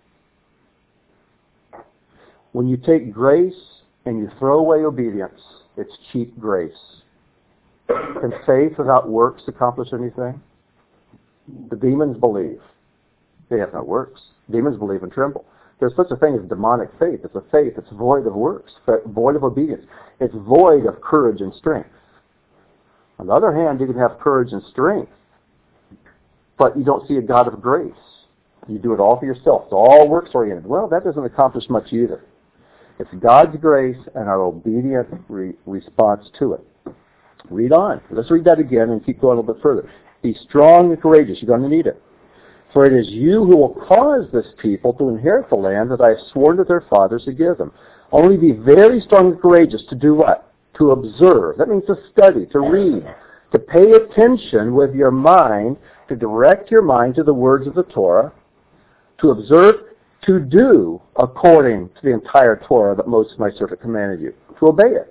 A: When you take grace and you throw away obedience, it's cheap grace. Can faith without works accomplish anything? The demons believe. They have no works. Demons believe and tremble. There's such a thing as demonic faith. It's a faith that's void of works, void of obedience. It's void of courage and strength. On the other hand, you can have courage and strength, but you don't see a God of grace. You do it all for yourself. It's all works-oriented. Well, that doesn't accomplish much either. It's God's grace and our obedient re- response to it. Read on. Let's read that again and keep going a little bit further. Be strong and courageous. You're going to need it. For it is you who will cause this people to inherit the land that I have sworn to their fathers to give them. Only be very strong and courageous to do what? To observe. That means to study, to read, to pay attention with your mind, to direct your mind to the words of the Torah, to observe, to do according to the entire Torah that Moses my servant commanded you, to obey it.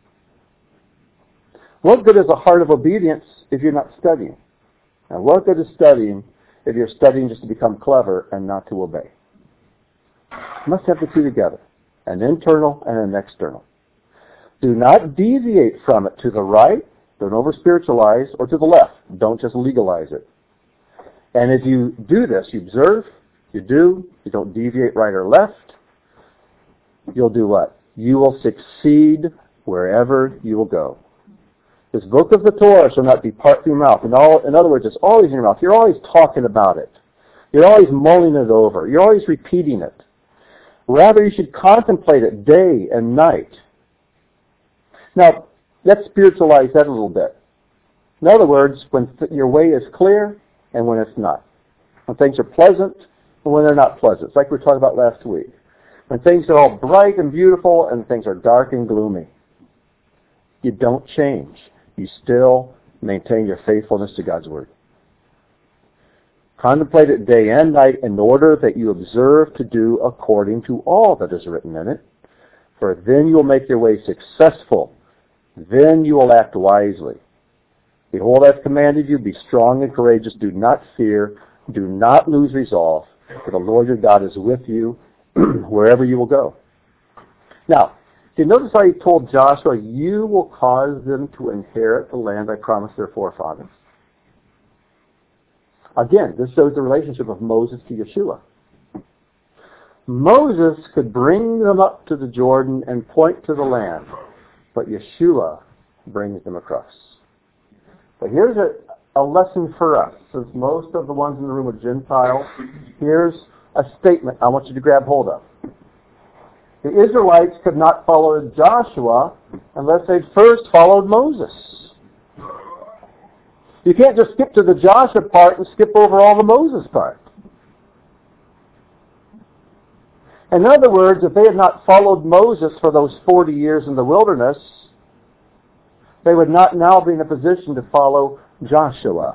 A: What good is a heart of obedience if you're not studying? And what good is studying if you're studying just to become clever and not to obey? You must have the two together, an internal and an external. Do not deviate from it to the right, don't over-spiritualize, or to the left. Don't just legalize it. And if you do this, you observe, you do, you don't deviate right or left, you'll do what? You will succeed wherever you will go. This book of the Torah shall not depart from your mouth. In, all, in other words, it's always in your mouth. You're always talking about it. You're always mulling it over. You're always repeating it. Rather, you should contemplate it day and night. Now, let's spiritualize that a little bit. In other words, when th- your way is clear and when it's not. When things are pleasant and when they're not pleasant. It's like we were talking about last week. When things are all bright and beautiful and things are dark and gloomy. You don't change. You still maintain your faithfulness to God's Word. Contemplate it day and night in order that you observe to do according to all that is written in it. For then you will make your way successful. Then you will act wisely. Behold, I have commanded you, be strong and courageous. Do not fear. Do not lose resolve. For the Lord your God is with you wherever you will go. Now, do you notice how he told Joshua, you will cause them to inherit the land I promised their forefathers? Again, this shows the relationship of Moses to Yeshua. Moses could bring them up to the Jordan and point to the land, but Yeshua brings them across. But here's a, a lesson for us. Since most of the ones in the room are Gentiles, here's a statement I want you to grab hold of. The Israelites could not follow Joshua unless they'd first followed Moses. You can't just skip to the Joshua part and skip over all the Moses part. In other words, if they had not followed Moses for those forty years in the wilderness, they would not now be in a position to follow Joshua.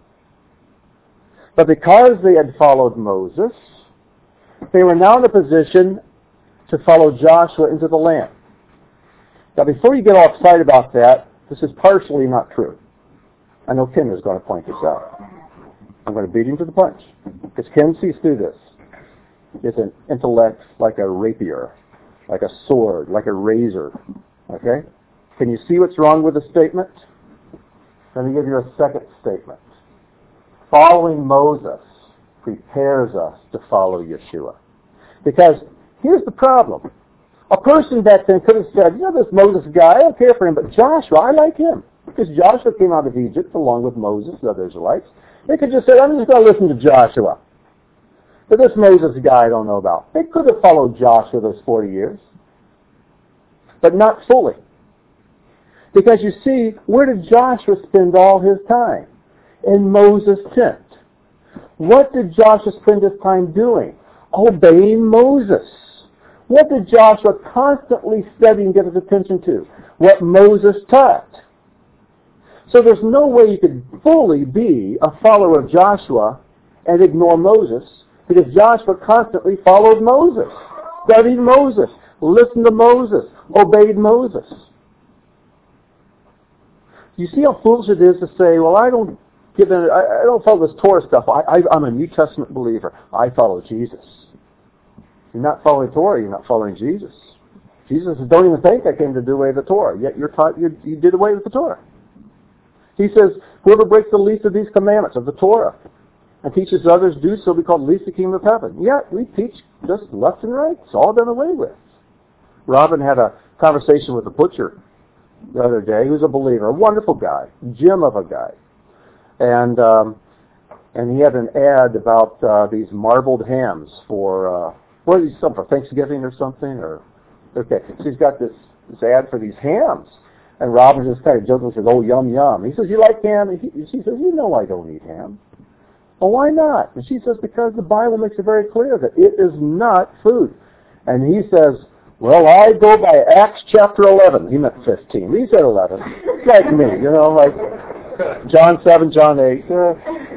A: But because they had followed Moses, they were now in a position to follow Joshua into the land. Now, before you get all excited about that, this is partially not true. I know Ken is going to point this out. I'm going to beat him to the punch, because Ken sees through this. It's an intellect like a rapier, like a sword, like a razor. Okay? Can you see what's wrong with the statement? Let me give you a second statement. Following Moses prepares us to follow Yeshua. Because here's the problem. A person back then could have said, you know, this Moses guy, I don't care for him, but Joshua, I like him. Because Joshua came out of Egypt along with Moses and other Israelites. They could just say, I'm just going to listen to Joshua. But this Moses guy I don't know about. They could have followed Joshua those forty years. But not fully. Because you see, where did Joshua spend all his time? In Moses' tent. What did Joshua spend his time doing? Obeying Moses. What did Joshua constantly study and give his attention to? What Moses taught. So there's no way you could fully be a follower of Joshua and ignore Moses, because Joshua constantly followed Moses, studied Moses, listened to Moses, obeyed Moses. You see how foolish it is to say, well, I don't give in, I, I don't follow this Torah stuff. I, I, I'm a New Testament believer. I follow Jesus. You're not following Torah. You're not following Jesus. Jesus says, don't even think I came to do away with the Torah. Yet you're taught you, you did away with the Torah. He says, whoever breaks the least of these commandments of the Torah and teaches others do so, be called least in the kingdom of heaven. Yet we teach just left and right. It's all done away with. Robin had a conversation with a butcher the other day. He was a believer, a wonderful guy, gem of a guy. And um, and he had an ad about uh, these marbled hams for, uh, what is something, for Thanksgiving or something? Or okay, so he's got this, this ad for these hams. And Robin just kind of jokingly says, oh, yum, yum. He says, you like ham? And he, she says, you know I don't eat ham. Well, why not? And she says, because the Bible makes it very clear that it is not food. And he says, well, I go by Acts chapter eleven. He meant fifteen. He said eleven. It's like me, you know, like John seven, John eight. Uh,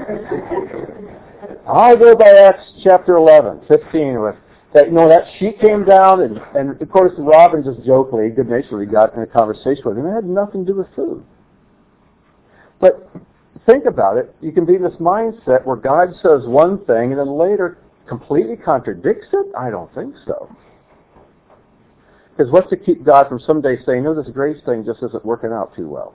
A: I go by Acts chapter eleven, fifteen, with that, you know, that she came down, and, and of course Robin just jokingly, good-naturedly got in a conversation with him. It had nothing to do with food. But think about it. You can be in this mindset where God says one thing and then later completely contradicts it? I don't think so. Because what's to keep God from someday saying, no, this grace thing just isn't working out too well?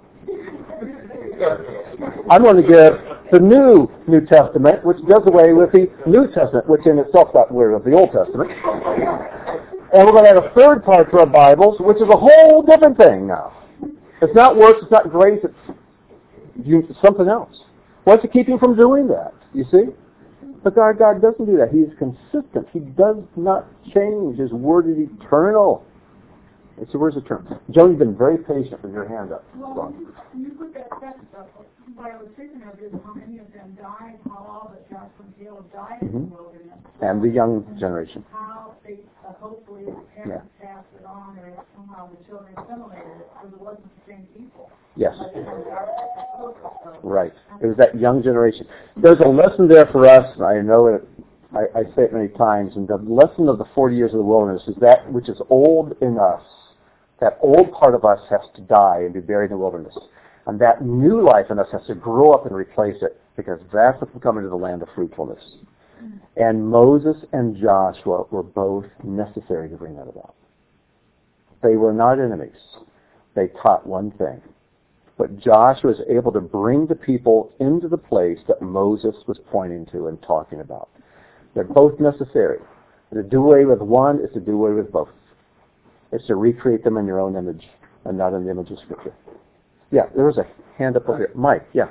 A: I'm going to give the new New Testament, which does away with the New Testament, which in itself got rid of the Old Testament. And we're going to add a third part to our Bibles, which is a whole different thing now. It's not works, it's not grace, it's something else. What's to keep him from doing that? You see? But our God doesn't do that. He is consistent. He does not change. His word is eternal. It's the word's eternal. Joe, you've been very patient with your hand up.
C: Well, you put that text up. What I was thinking of is how many of them died, how all but Joshua and Caleb died in
A: Mm-hmm.
C: the wilderness.
A: And the young generation.
C: How they, uh, hopefully, the parents passed it on, or somehow the children assimilated it, because it wasn't the same people.
A: Yes.
C: But it was our-
A: Right. It was that young generation. There's a lesson there for us. I know it. I, I say it many times. And the lesson of the forty years of the wilderness is that which is old in us. That old part of us has to die and be buried in the wilderness. And that new life in us has to grow up and replace it, because that's what's coming to the land of fruitfulness. And Moses and Joshua were both necessary to bring that about. They were not enemies. They taught one thing. But Joshua was able to bring the people into the place that Moses was pointing to and talking about. They're both necessary. To do away with one is to do away with both. It's to recreate them in your own image and not in the image of Scripture. Yeah, there was a hand up over here. Mike, yeah.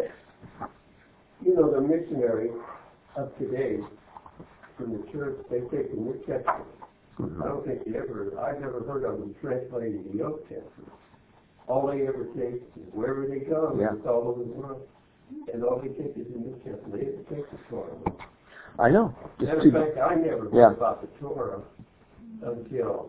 E: You know, the missionaries of today from the church, they take the New Testament. I don't think they ever, I've never heard of them translating the Old Testament. All they ever take, wherever they go,
A: Yeah.
E: it's all over the world. And all they take is the New Testament. They never take the Torah.
A: I know. Just
E: Matter
A: too-
E: of fact, I never heard
A: Yeah.
E: about the Torah until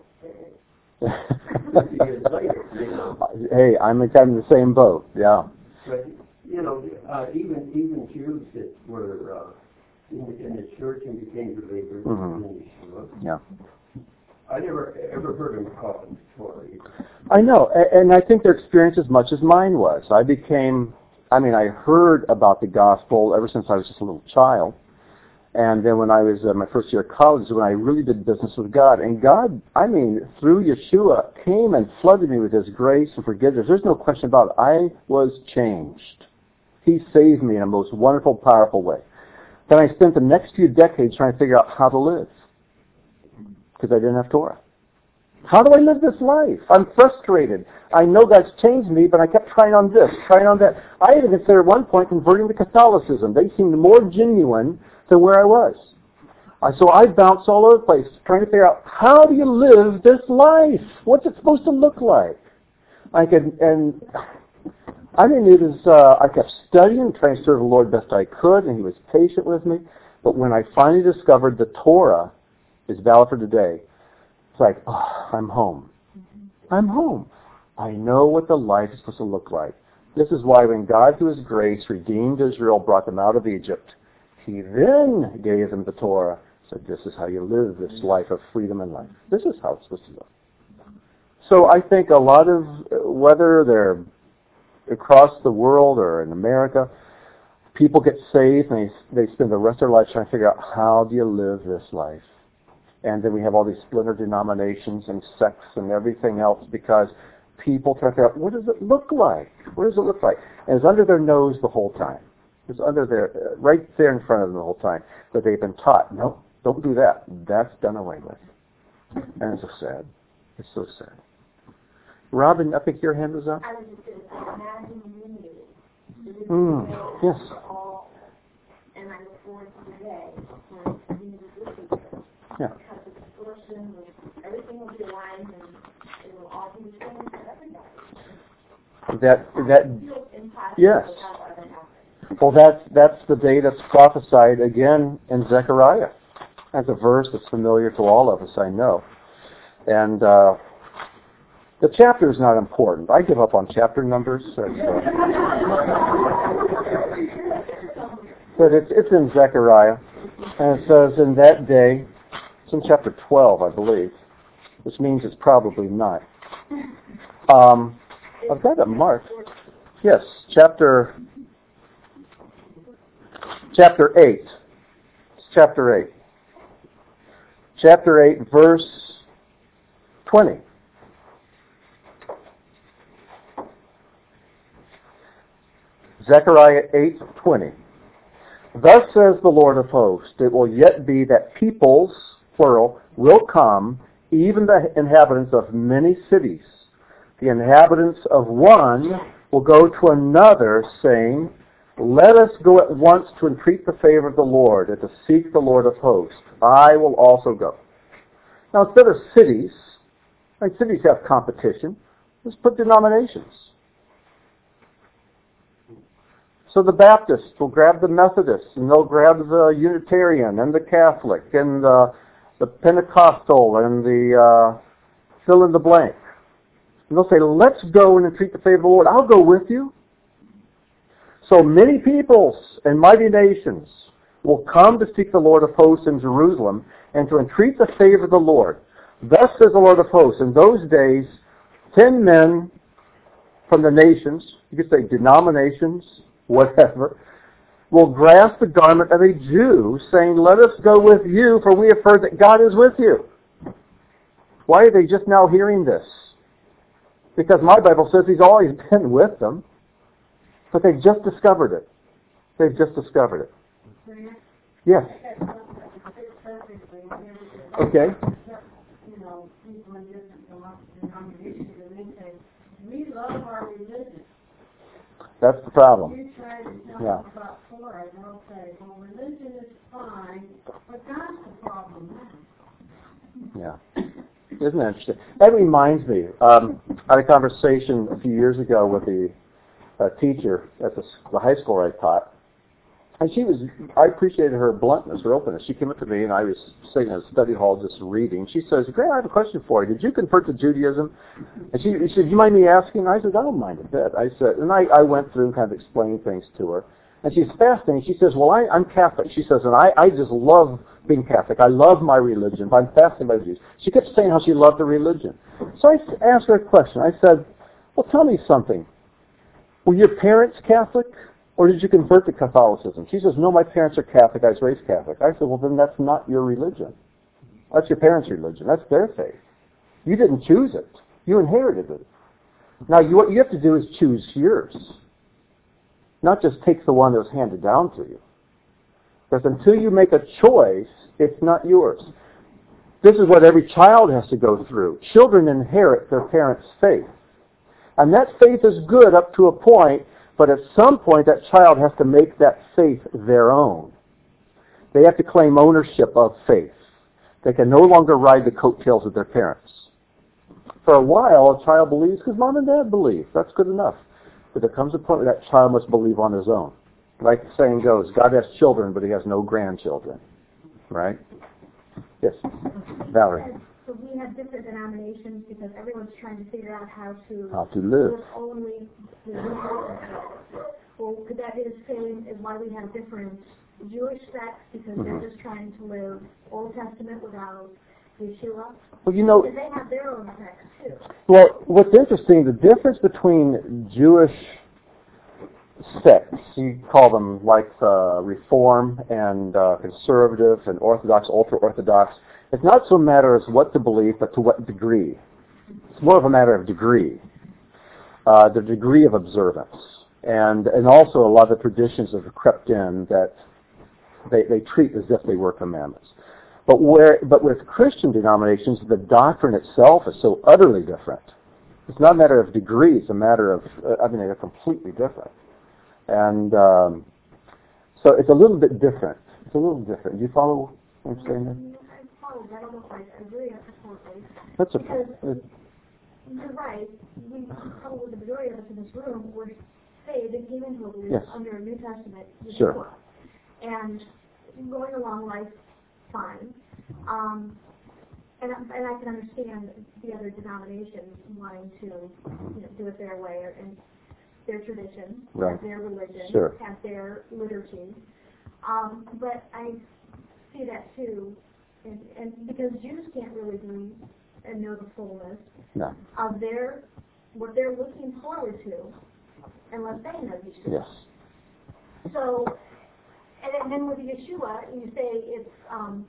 E: fifty years later. You know.
A: Hey, I'm in kind of the same boat. Yeah.
E: But, you know, uh, even even Jews that were uh, in, the, in the church and became believers
A: Mhm.
E: in Yeshua,
A: Yeah.
E: I never ever heard them call it the Torah either.
A: I know, a- and I think their experience as much as mine was. I became, I mean, I heard about the gospel ever since I was just a little child. And then when I was uh, my first year of college, when I really did business with God. And God, I mean, through Yeshua, came and flooded me with His grace and forgiveness. There's no question about it. I was changed. He saved me in a most wonderful, powerful way. Then I spent the next few decades trying to figure out how to live, because I didn't have Torah. How do I live this life? I'm frustrated. I know God's changed me, but I kept trying on this, trying on that. I even considered at one point converting to Catholicism. They seemed more genuine than where I was. Uh, so I bounced all over the place, trying to figure out, how do you live this life? What's it supposed to look like? I could, and I mean, it was, uh, I kept studying, trying to serve the Lord best I could, and He was patient with me. But when I finally discovered the Torah is valid for today, it's like, oh, I'm home. I'm home. I know what the life is supposed to look like. This is why when God, through His grace, redeemed Israel, brought them out of Egypt, He then gave them the Torah, said, this is how you live this life of freedom and life. This is how it's supposed to look. So I think a lot of, whether they're across the world or in America, people get saved and they, they spend the rest of their life trying to figure out, how do you live this life? And then we have all these splinter denominations and sects and everything else, because people try to figure out, what does it look like? What does it look like? And it's under their nose the whole time. It's under their, right there in front of them the whole time. But they've been taught, no, don't do that. That's done away with. And it's so sad. It's so sad. Robin, I think your hand was up.
G: I was just going to say, imagine unity.
A: Mm, yes.
G: All, and I look forward to the day when unity will be there.
A: Yeah.
G: Because the distortion, everything will be aligned, and it will all be the same for everybody.
A: That, that,
G: It feels impossible
A: yes.
G: without other happening.
A: Well, that's, that's the day that's prophesied again in Zechariah. That's a verse that's familiar to all of us, I know. And uh, the chapter is not important. I give up on chapter numbers. That's, uh, but it's, it's in Zechariah. And it says, in that day, it's in chapter twelve, I believe, which means it's probably not. Um, I've got it marked. Yes, chapter chapter eight. It's chapter eight. Chapter eight, verse twenty. Zechariah eight twenty. Thus says the Lord of hosts, it will yet be that peoples, plural, will come, even the inhabitants of many cities. The inhabitants of one will go to another, saying, let us go at once to entreat the favor of the Lord and to seek the Lord of hosts. I will also go. Now, instead of cities, like cities have competition, let's put denominations. So the Baptists will grab the Methodists, and they'll grab the Unitarian and the Catholic and the, the Pentecostal and the uh, fill in the blank. And they'll say, let's go and entreat the favor of the Lord. I'll go with you. So many peoples and mighty nations will come to seek the Lord of hosts in Jerusalem and to entreat the favor of the Lord. Thus says the Lord of hosts, in those days, ten men from the nations, you could say denominations, whatever, will grasp the garment of a Jew, saying, let us go with you, for we have heard that God is with you. Why are they just now hearing this? Because my Bible says he's always been with them. But they've just discovered it. They've just discovered it. Yes. Okay.
C: You know, people in different denominations, and they say, we love our religion.
A: That's the problem.
C: You try to tell
A: Yeah.
C: them about Torah, and they'll say, well, religion is fine, but God's the problem.
A: Yeah. Isn't that interesting? That reminds me, um, I had a conversation a few years ago with the uh, teacher at the, the high school I taught. And she was, I appreciated her bluntness, her openness. She came up to me, and I was sitting in a study hall just reading. She says, Grant, I have a question for you. Did you convert to Judaism? And she, she said, do you mind me asking? I said, I don't mind a bit. I said, and I, I went through and kind of explained things to her. And she's fascinated. She says, well, I, I'm Catholic. She says, and I, I just love being Catholic. I love my religion. I'm fascinated by the Jews. She kept saying how she loved the religion. So I asked her a question. I said, well, tell me something. Were your parents Catholic, or did you convert to Catholicism? She says, no, my parents are Catholic. I was raised Catholic. I said, well, then that's not your religion. That's your parents' religion. That's their faith. You didn't choose it. You inherited it. Now, you, what you have to do is choose yours. Not just take the one that was handed down to you. Because until you make a choice, it's not yours. This is what every child has to go through. Children inherit their parents' faith. And that faith is good up to a point, but at some point that child has to make that faith their own. They have to claim ownership of faith. They can no longer ride the coattails of their parents. For a while, a child believes because mom and dad believe. That's good enough. But there comes a point where that child must believe on his own. Like the saying goes, God has children, but he has no grandchildren. Right? Yes. Valerie.
H: So we have different denominations because everyone's trying to figure out how to,
A: How to live.
H: only the Well, could that be the same as why we have different Jewish sects because
A: Mm-hmm.
H: they're just trying to live Old Testament without Yeshua?
A: Well, you know,
H: Because they have their own sects too.
A: well, what's interesting, the difference between Jewish sects, you call them like uh, Reform and uh, Conservative and Orthodox, Ultra-Orthodox, it's not so a matter as what to believe, but to what degree. It's more of a matter of degree, uh, the degree of observance. And and also a lot of the traditions that have crept in that they, they treat as if they were commandments. But where but with Christian denominations, the doctrine itself is so utterly different. It's not a matter of degree, it's a matter of, uh, I mean, they're completely different. And um, so it's a little bit different. It's a little different. Do you follow what I'm saying there?
H: I suppose. I don't know if I agree absolutely.
A: That's
H: Because
A: okay.
H: you're right. We probably the majority of us in this room would say they came into it
A: Yes.
H: under a New Testament Yeshua.
A: Sure.
H: And going along life fine. Um, and, and I can understand the other denominations wanting to you know, do it their way or, and their tradition,
A: Right.
H: have their religion,
A: Sure.
H: have their liturgy. Um, but I see that too, and, and because Jews can't really be and know the fullness
A: No.
H: of their what they're looking forward to unless they know Yeshua.
A: Yes.
H: So, and then with Yeshua, you say it's um,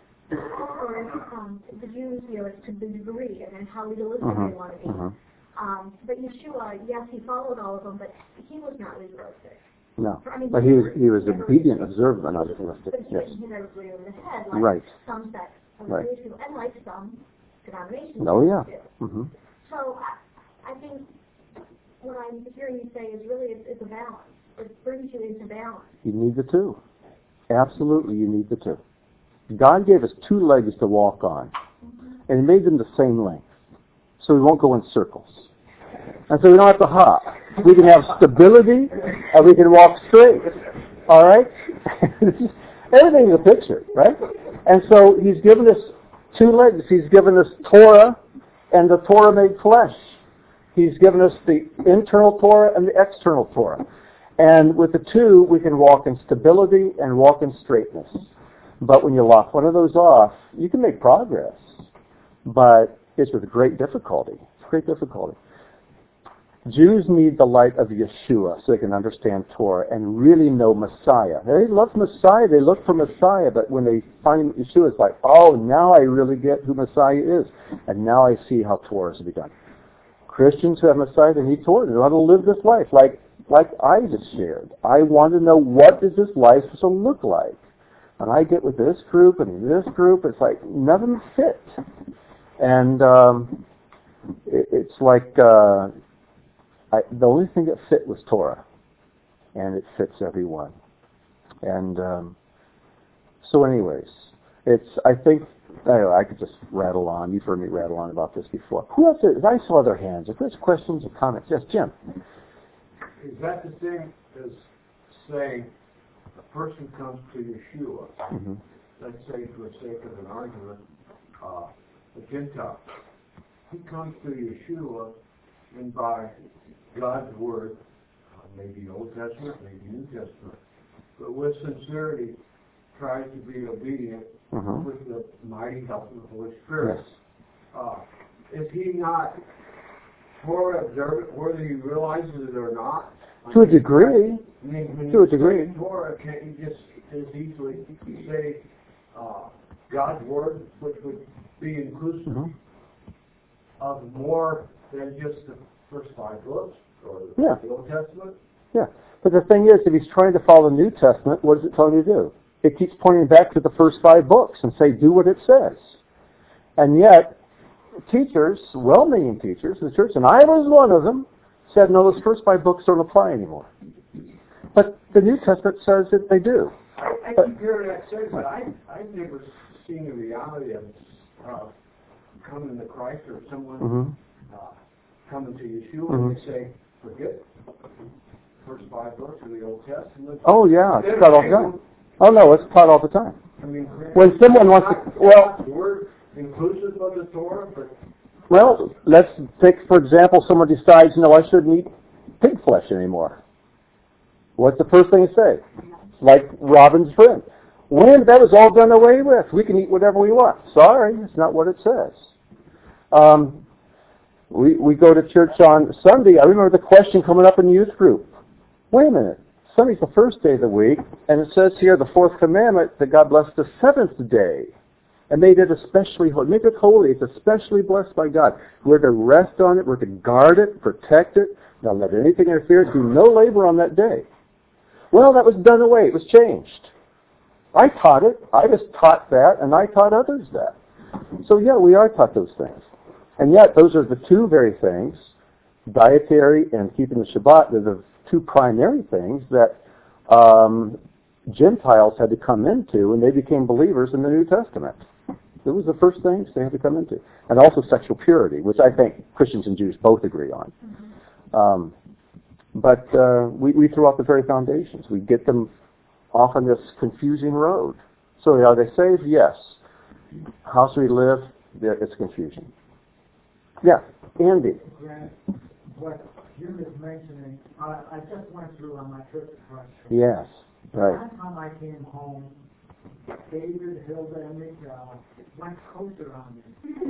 H: or um, the Jews, you know, it's to the degree and then how legalistic
A: Mhm.
H: they want to be.
A: Mhm.
H: Um, but Yeshua, yes, he followed all of them, but he was not legalistic.
A: No.
H: I mean,
A: But he was
H: never-
A: he was
H: never-
A: obedient, observant, not legalistic.
H: But he,
A: Yes.
H: he never blew over the head like
A: Right.
H: some sects of
A: Right.
H: Jewish people, and like some denominations.
A: Oh yeah.
H: did.
A: Mm-hmm.
H: So I, I think what I'm hearing you say is really it's, it's a balance. It brings you into balance.
A: You need the two. Absolutely, you need the two. God gave us two legs to walk on, and He made them the same length, so we won't go in circles. And so we don't have to hop. We can have stability, and we can walk straight. All right? Everything's a picture, right? And so He's given us two legs. He's given us Torah, and the Torah made flesh. He's given us the internal Torah and the external Torah. And with the two, we can walk in stability and walk in straightness. But when you lock one of those off, you can make progress. But it's with great difficulty. It's great difficulty. Jews need the light of Yeshua so they can understand Torah and really know Messiah. They love Messiah. They look for Messiah. But when they find Yeshua, it's like, oh, now I really get who Messiah is. And now I see how Torah is to be done. Christians who have Messiah, they need Torah. They want to live this life like like I just shared. I want to know what does this life supposed to look like. And I get with this group and this group, it's like none of them fit. And um, it, it's like uh, I, the only thing that fit was Torah, and it fits everyone. And um, so, anyways, it's I think anyway, I could just rattle on. You've heard me rattle on about this before. Who else? Is, I saw other hands. If there's questions or comments, yes, Jim.
D: Is that the same as saying a person comes to Yeshua,
A: Mm-hmm.
D: let's say for the sake of an argument, uh, a Gentile. He comes to Yeshua and by God's word, uh, maybe Old Testament, maybe New Testament, but with sincerity tries to be obedient
A: Mm-hmm.
D: with the mighty help of the Holy Spirit.
A: Yes.
D: Uh, is he not Torah observant whether he realizes it or not?
A: To a degree.
D: I mean, when
A: To a
D: you
A: degree.
D: study Torah, can't you just as easily say uh, God's word, which would be inclusive
A: Mm-hmm.
D: of more than just the first five books or the
A: Yeah.
D: Old Testament?
A: Yeah. But the thing is, if he's trying to follow the New Testament, what does it tell him to do? It keeps pointing back to the first five books and say, do what it says. And yet, teachers, well-meaning teachers in the church, and I was one of them, said, no, those first five books don't apply anymore. But the New Testament says that they do.
D: I, I
A: But-
D: keep hearing that said, but I, I've never seen the reality of uh, coming to Christ or someone
A: Mm-hmm.
D: uh, coming to Yeshua
A: Mhm.
D: and they say, forget the first five books of the Old Testament.
A: Oh, yeah, it's taught all the time. Oh, no, it's taught all the time.
D: I mean,
A: When someone wants to, well,
D: the word inclusive of the Torah, but
A: well, let's take, for example, someone decides, no, I shouldn't eat pig flesh anymore. What's the first thing to say? Like Robin's friend. When that was all done away with, we can eat whatever we want. Sorry, it's not what it says. Um, we we go to church on Sunday. I remember the question coming up in the youth group. Wait a minute. Sunday's the first day of the week, and it says here, the fourth commandment, that God blessed the seventh day and made it especially holy. Make it holy. It's especially blessed by God. We're to rest on it. We're to guard it, protect it, not let anything interfere. Do no labor on that day. Well, that was done away. It was changed. I taught it. I was taught that, and I taught others that. So, yeah, we are taught those things. And yet, those are the two very things, dietary and keeping the Shabbat, they're the two primary things that um, Gentiles had to come into when they became believers in the New Testament. It was the first things they had to come into. And also sexual purity, which I think Christians and Jews both agree on. Um, But uh, we, we throw out the very foundations. We get them off on this confusing road. So are they saved? Yes. How should we live? It's confusion. Yeah, Andy.
I: Grant, what Jim is mentioning, I, I just went through on my trip to Christ.
A: Yes, right.
I: Last time I came home, David, Hilda, and Michelle went kosher on me.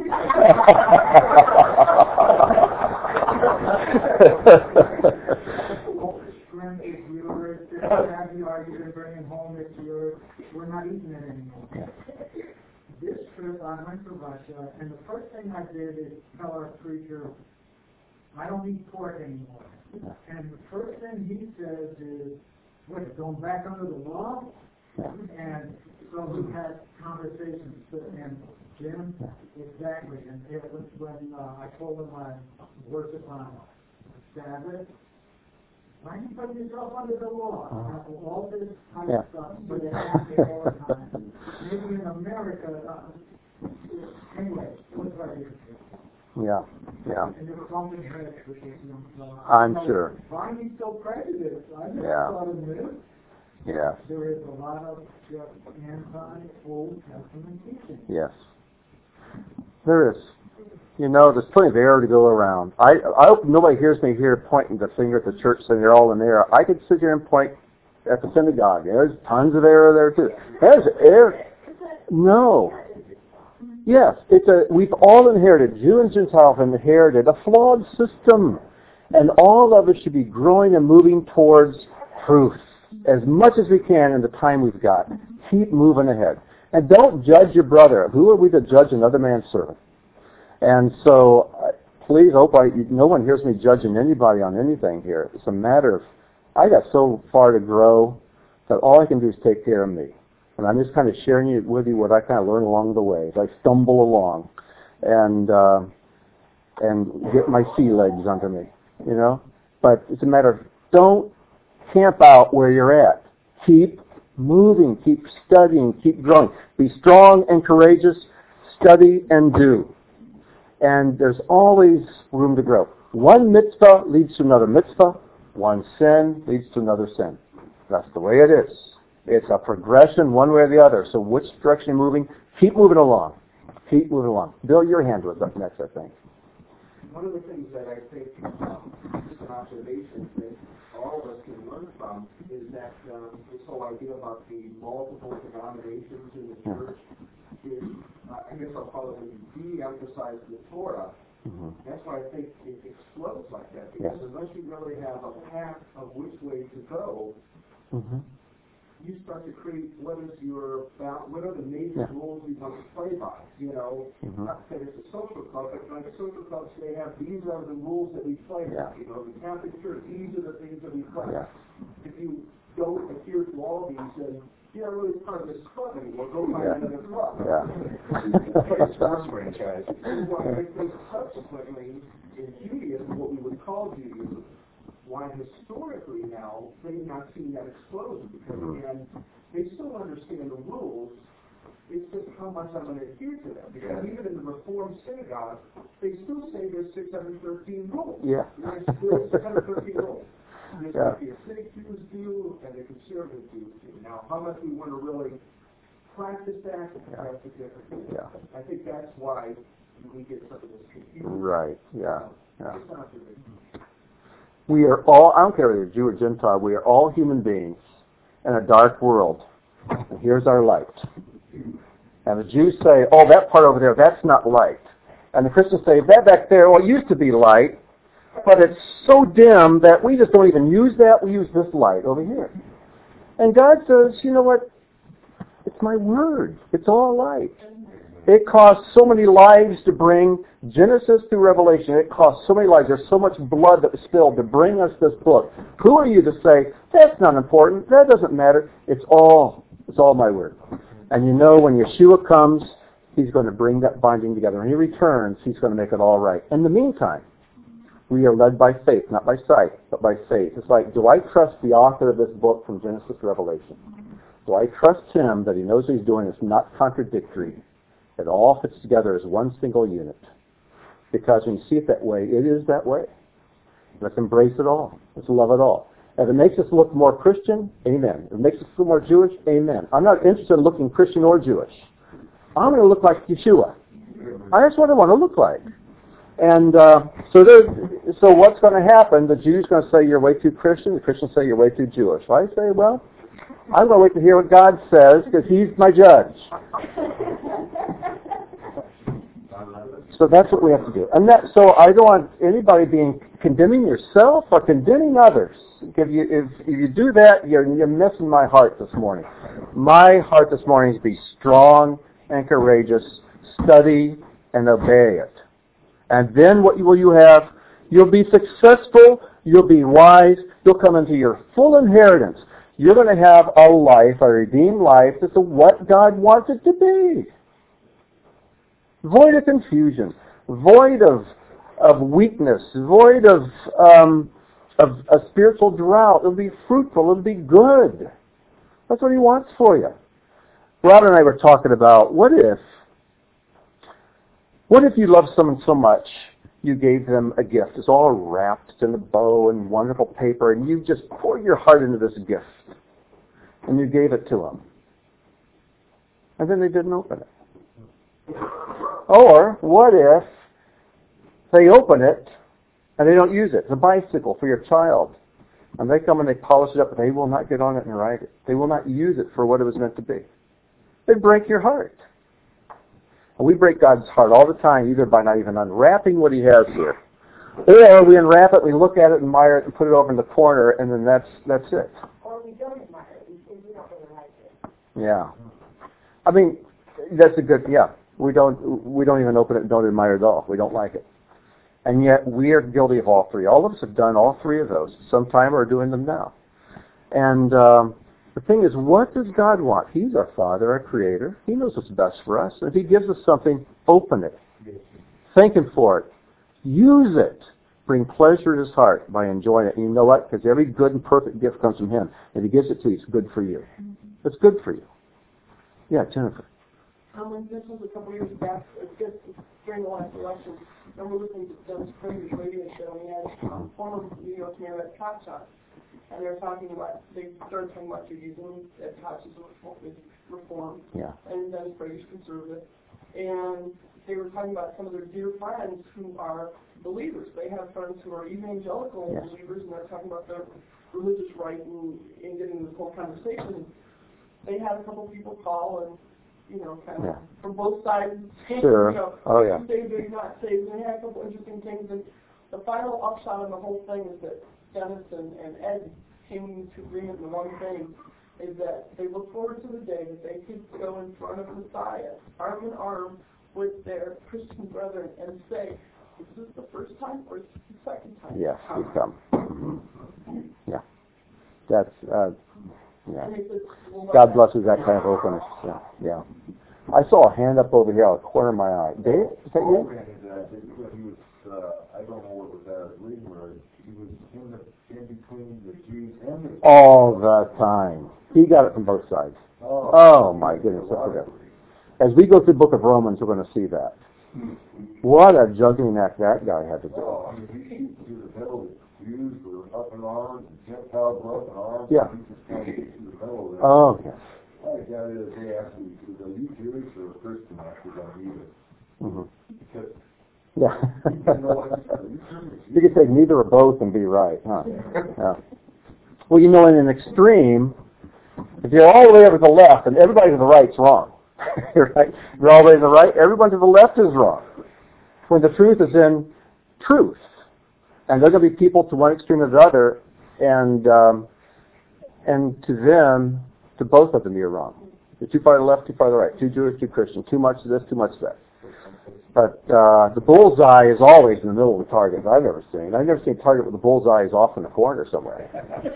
I: Shrimp is yours, this caviar you've been bringing home is yours. We're not eating it anymore. This trip, I went to Russia, and the first thing I did is tell our preacher, I don't eat pork anymore. And the first thing he says is, what, going back under the law? And so we had conversations, and Jim, exactly, and it was when uh, I told him I worship on Sabbath. Why do you put yourself under the law? Uh, all this kind
A: yeah.
I: of stuff, but it happens all the time. Maybe in America, uh, anyway, it was right here.
A: Yeah, yeah.
I: And there was something here with this young fellow.
A: I'm
I: so,
A: sure.
I: Why are you so prejudiced? I never
A: Yeah.
I: thought of this.
A: Yeah.
I: There is a lot of just anti-Old Testament teaching.
A: Yes. There is. You know, there's plenty of error to go around. I I hope nobody hears me here pointing the finger at the church saying they're all in error. I could sit here and point at the synagogue. There's tons of error there too. There's error. No. Yes, it's a. We've all inherited. Jew and Gentile have inherited a flawed system, and all of us should be growing and moving towards truth as much as we can in the time we've got. Keep moving ahead, and don't judge your brother. Who are we to judge another man's servant? And so, uh, please hope I, no one hears me judging anybody on anything here. It's a matter of, I got so far to grow that all I can do is take care of me. And I'm just kind of sharing it with you what I kind of learn along the way as I stumble along and uh, and get my sea legs under me, you know. But it's a matter of don't camp out where you're at. Keep moving, keep studying, keep growing. Be strong and courageous. Study and do. And there's always room to grow. One mitzvah leads to another mitzvah. One sin leads to another sin. That's the way it is. It's a progression one way or the other. So which direction you're moving, keep moving along. Keep moving along. Bill, your hand was up next, I think.
F: One of the things that I think, um, just an observation that all of us can learn from is that um, this whole idea about the multiple denominations in the church is, uh, I guess I'll call it, de-emphasize the Torah. Mm-hmm. That's why I think it explodes like that, because yes. unless you really have a path of which way to go, mm-hmm. you start to create what is your what are the major yeah. rules you want to play by. You know, mm-hmm. not that it's a social club, but like social clubs, they have these are the rules that we play
A: yeah.
F: by. You know, the Catholic Church, these are the things that we play.
A: Yeah.
F: If you don't adhere to all these, then you're not really part of this club anymore. Go find
A: yeah.
F: another club.
A: Yeah.
F: Sports franchise. Well, I think subsequently in Judaism, what we would call Judaism, why historically now they've not seen that explosion, because again, they still understand the rules. It's just how much I'm going to adhere to them. Because yeah. even in the Reformed synagogue, they still say there's six hundred thirteen rules.
A: Yeah.
F: There's, there's six hundred thirteen rules. There's
A: yeah.
F: going to be a Hasidic Jews view and a conservative Jews view. Now, how much we want to really practice that,
A: yeah.
F: that's a different thing.
A: Yeah.
F: I think that's why we get some of this confusion.
A: Right, yeah. yeah.
F: It's not the big.
A: We are all, I don't care whether you're Jew or Gentile, we are all human beings in a dark world. And here's our light. And the Jews say, oh, that part over there, that's not light. And the Christians say, that back there, well, it used to be light, but it's so dim that we just don't even use that, we use this light over here. And God says, you know what? It's my word. It's all light. It costs so many lives to bring Genesis through Revelation. It costs so many lives. There's so much blood that was spilled to bring us this book. Who are you to say, that's not important, that doesn't matter? It's all, it's all my word. And you know when Yeshua comes, he's going to bring that binding together. When he returns, he's going to make it all right. In the meantime, we are led by faith, not by sight, but by faith. It's like, do I trust the author of this book from Genesis to Revelation? Do I trust him that he knows what he's doing is not contradictory? It all fits together as one single unit. Because when you see it that way, it is that way. Let's embrace it all. Let's love it all. If it makes us look more Christian, amen. If it makes us look more Jewish, amen. I'm not interested in looking Christian or Jewish. I'm going to look like Yeshua. That's what I want to look like. And uh, so there, so what's going to happen? The Jew's going to say you're way too Christian. The Christians say you're way too Jewish. I say, well, I'm going to wait to hear what God says because He's my judge. So that's what we have to do. And that, so I don't want anybody being condemning yourself or condemning others. If you if, if you do that, you're you're missing my heart this morning. My heart this morning is to be strong and courageous, study and obey it. And then what will you have? You'll be successful, you'll be wise, you'll come into your full inheritance. You're going to have a life, a redeemed life, that's what God wants it to be. Void of confusion, void of of weakness, void of um, of a spiritual drought. It'll be fruitful, it'll be good. That's what He wants for you. Rod and I were talking about, what if What if you love someone so much, you gave them a gift. It's all wrapped in a bow and wonderful paper, and you just poured your heart into this gift, and you gave it to them. And then they didn't open it. Or, what if they open it, and they don't use it? It's a bicycle for your child. And they come and they polish it up, but they will not get on it and ride it. They will not use it for what it was meant to be. They break your heart. And we break God's heart all the time, either by not even unwrapping what He has here, or we unwrap it, we look at it, admire it, and put it over in the corner, and then that's that's it.
G: Or we don't admire it, we we don't really like it.
A: Yeah. I mean, that's a good, yeah. We don't we don't even open it and don't admire it at all. We don't like it. And yet we are guilty of all three. All of us have done all three of those sometime or are doing them now. And um, the thing is, what does God want? He's our Father, our Creator. He knows what's best for us. And if He gives us something, open it. Thank Him for it. Use it. Bring pleasure to His heart by enjoying it. And you know what? Because every good and perfect gift comes from Him. If He gives it to you, it's good for you. It's good for you. Yeah, Jennifer.
J: Um, and this was a couple years back, uh, just during the last election, and we're listening to Dennis Prager's radio show, and he had um, former New York Mayor Ed Koch on. And they were talking about, they started talking about Judaism, Ed Koch is reform,
A: Yeah.
J: and Dennis Prager's conservative. And they were talking about some of their dear friends who are believers. They have friends who are evangelical
A: Yes.
J: believers, and they're talking about their religious right and, and getting this whole conversation. They had a couple people call and, you know, kind of
A: Yeah.
J: from both sides.
A: Sure.
J: You know,
A: Oh, yeah.
J: saved or not saved. And they had a couple interesting things. And the final upshot of the whole thing is that Dennis and, and Ed came into agreement in one thing, is that they look forward to the day that they could go in front of Messiah, arm in arm with their Christian brethren, and say, is this the first time or is this the second time?
A: Yes, He's come. Mm-hmm. Yeah. That's, uh, yeah.
J: And they said, well,
A: God blesses that kind of openness. Yeah, yeah. I saw a hand up over here out of the corner of my eye. Dave, is that you?
B: He was, uh, I don't know what was that reading where he was in, the, in between the Jews and the...
A: All the time. He got it from both sides.
B: Oh,
A: Oh my goodness, look at that. As we go through the book of Romans, we're going to see that. What a juggling act that guy had to do.
B: Oh, I mean, he, he was the devil. The Jews were up in arms, the Gentiles were up in arms.
A: Yeah.
B: He just kind of gets to the middle of it.
A: Oh, yes.
B: I had a guy the other day asked me, he said, are you Jewish or a Christian? I said, I'm neither.
A: Mm-hmm.
B: Because
A: Yeah.
B: he didn't know what he said. Are you Jewish?
A: You could say neither or both and be right, huh? Yeah. Well, you know, in an extreme, if you're all the way over to the left and everybody to the right's wrong, right? You're all the way to the right, everyone to the left is wrong. When the truth is in truth. And there are going to be people to one extreme or the other, and um, and to them, to both of them, you're wrong. You're too far to the left, too far to the right. Too Jewish, too Christian. Too much of this, too much of that. But uh, the bullseye is always in the middle of the target. I've never seen. I've never seen a target where the bullseye is off in the corner somewhere.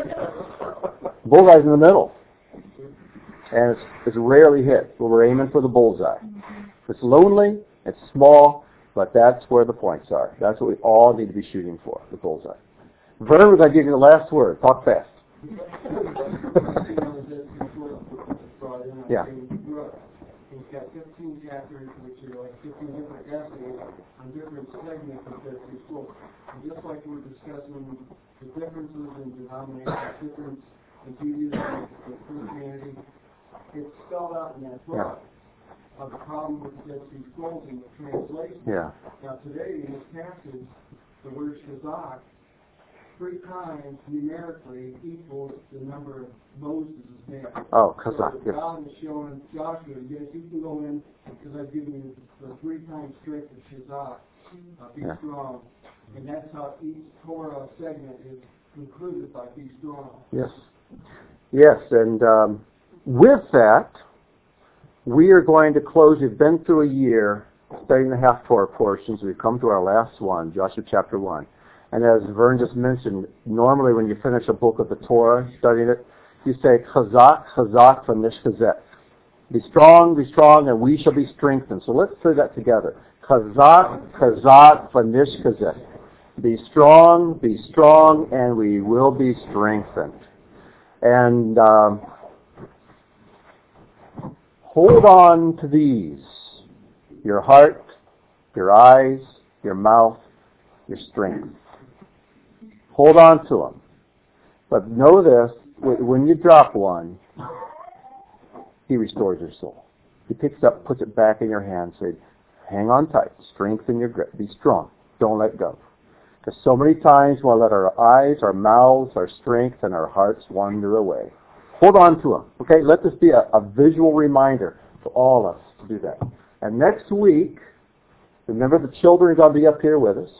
A: The bullseye's in the middle. And it's, it's rarely hit, but we're aiming for the bullseye. It's lonely, it's small, but that's where the points are. That's what we all need to be shooting for, the bullseye. Vern, we're going to give you the last word. Talk fast. Yeah.
J: It's got fifteen chapters, which are like fifteen different essays on different segments of Dead Sea Scrolls. And just like we're discussing the differences in denominations, difference in Judaism and Christianity, it's spelled out in that book.
A: Yeah.
J: Of the problem with the Dead Sea Scrolls and the translation.
A: Yeah.
J: Now today in this passage, the word Shazak three times numerically equals the number of Moses' name.
A: Oh, Kazakh,
J: so
A: yes.
J: God is showing Joshua, yes, you can go in because I've given you the three times strength of Shazak. Uh, be
A: Yeah.
J: strong. And that's how each Torah segment is concluded by be strong.
A: Yes. Yes, and um, with that, we are going to close. We've been through a year studying the half-Torah portions. We've come to our last one, Joshua chapter one. And as Vern just mentioned, normally when you finish a book of the Torah, studying it, you say, Chazak, Chazak, Vanish Chazek. Be strong, be strong, and we shall be strengthened. So let's say that together. Chazak, Chazak, Vanish Chazek. Be strong, be strong, and we will be strengthened. And um, hold on to these. Your heart, your eyes, your mouth, your strength. Hold on to them. But know this, when you drop one, He restores your soul. He picks it up, puts it back in your hand, says, hang on tight, strengthen your grip, be strong, don't let go. Because so many times we'll let our eyes, our mouths, our strength, and our hearts wander away. Hold on to them. Okay, let this be a, a visual reminder to all of us to do that. And next week, remember the children are going to be up here with us.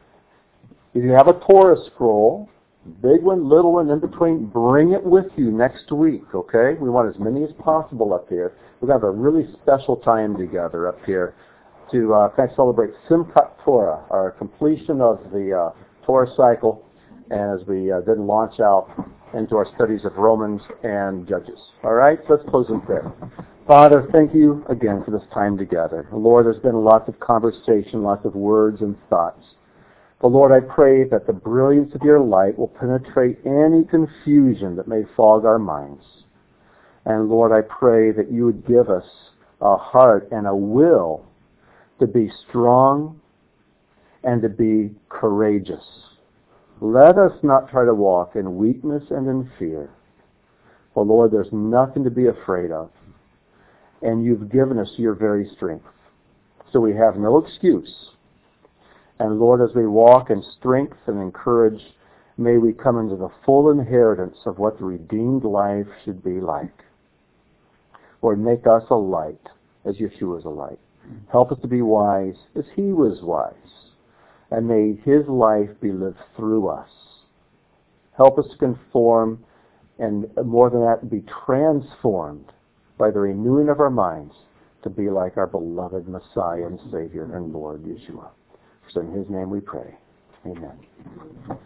A: If you have a Torah scroll, big one, little one, in between, bring it with you next week, okay? We want as many as possible up here. We're going to have a really special time together up here to uh, kind of celebrate Simchat Torah, our completion of the uh, Torah cycle, and as we uh, then launch out into our studies of Romans and Judges. All right, so let's close in prayer. Father, thank you again for this time together. Lord, there's been lots of conversation, lots of words and thoughts. But Lord, I pray that the brilliance of your light will penetrate any confusion that may fog our minds. And Lord, I pray that you would give us a heart and a will to be strong and to be courageous. Let us not try to walk in weakness and in fear. For Lord, there's nothing to be afraid of. And you've given us your very strength. So we have no excuse. And Lord, as we walk in strength and in courage, may we come into the full inheritance of what the redeemed life should be like. Lord, make us a light as Yeshua is a light. Help us to be wise as he was wise. And may his life be lived through us. Help us to conform and more than that, be transformed by the renewing of our minds to be like our beloved Messiah and Savior and Lord Yeshua. So in his name we pray. Amen.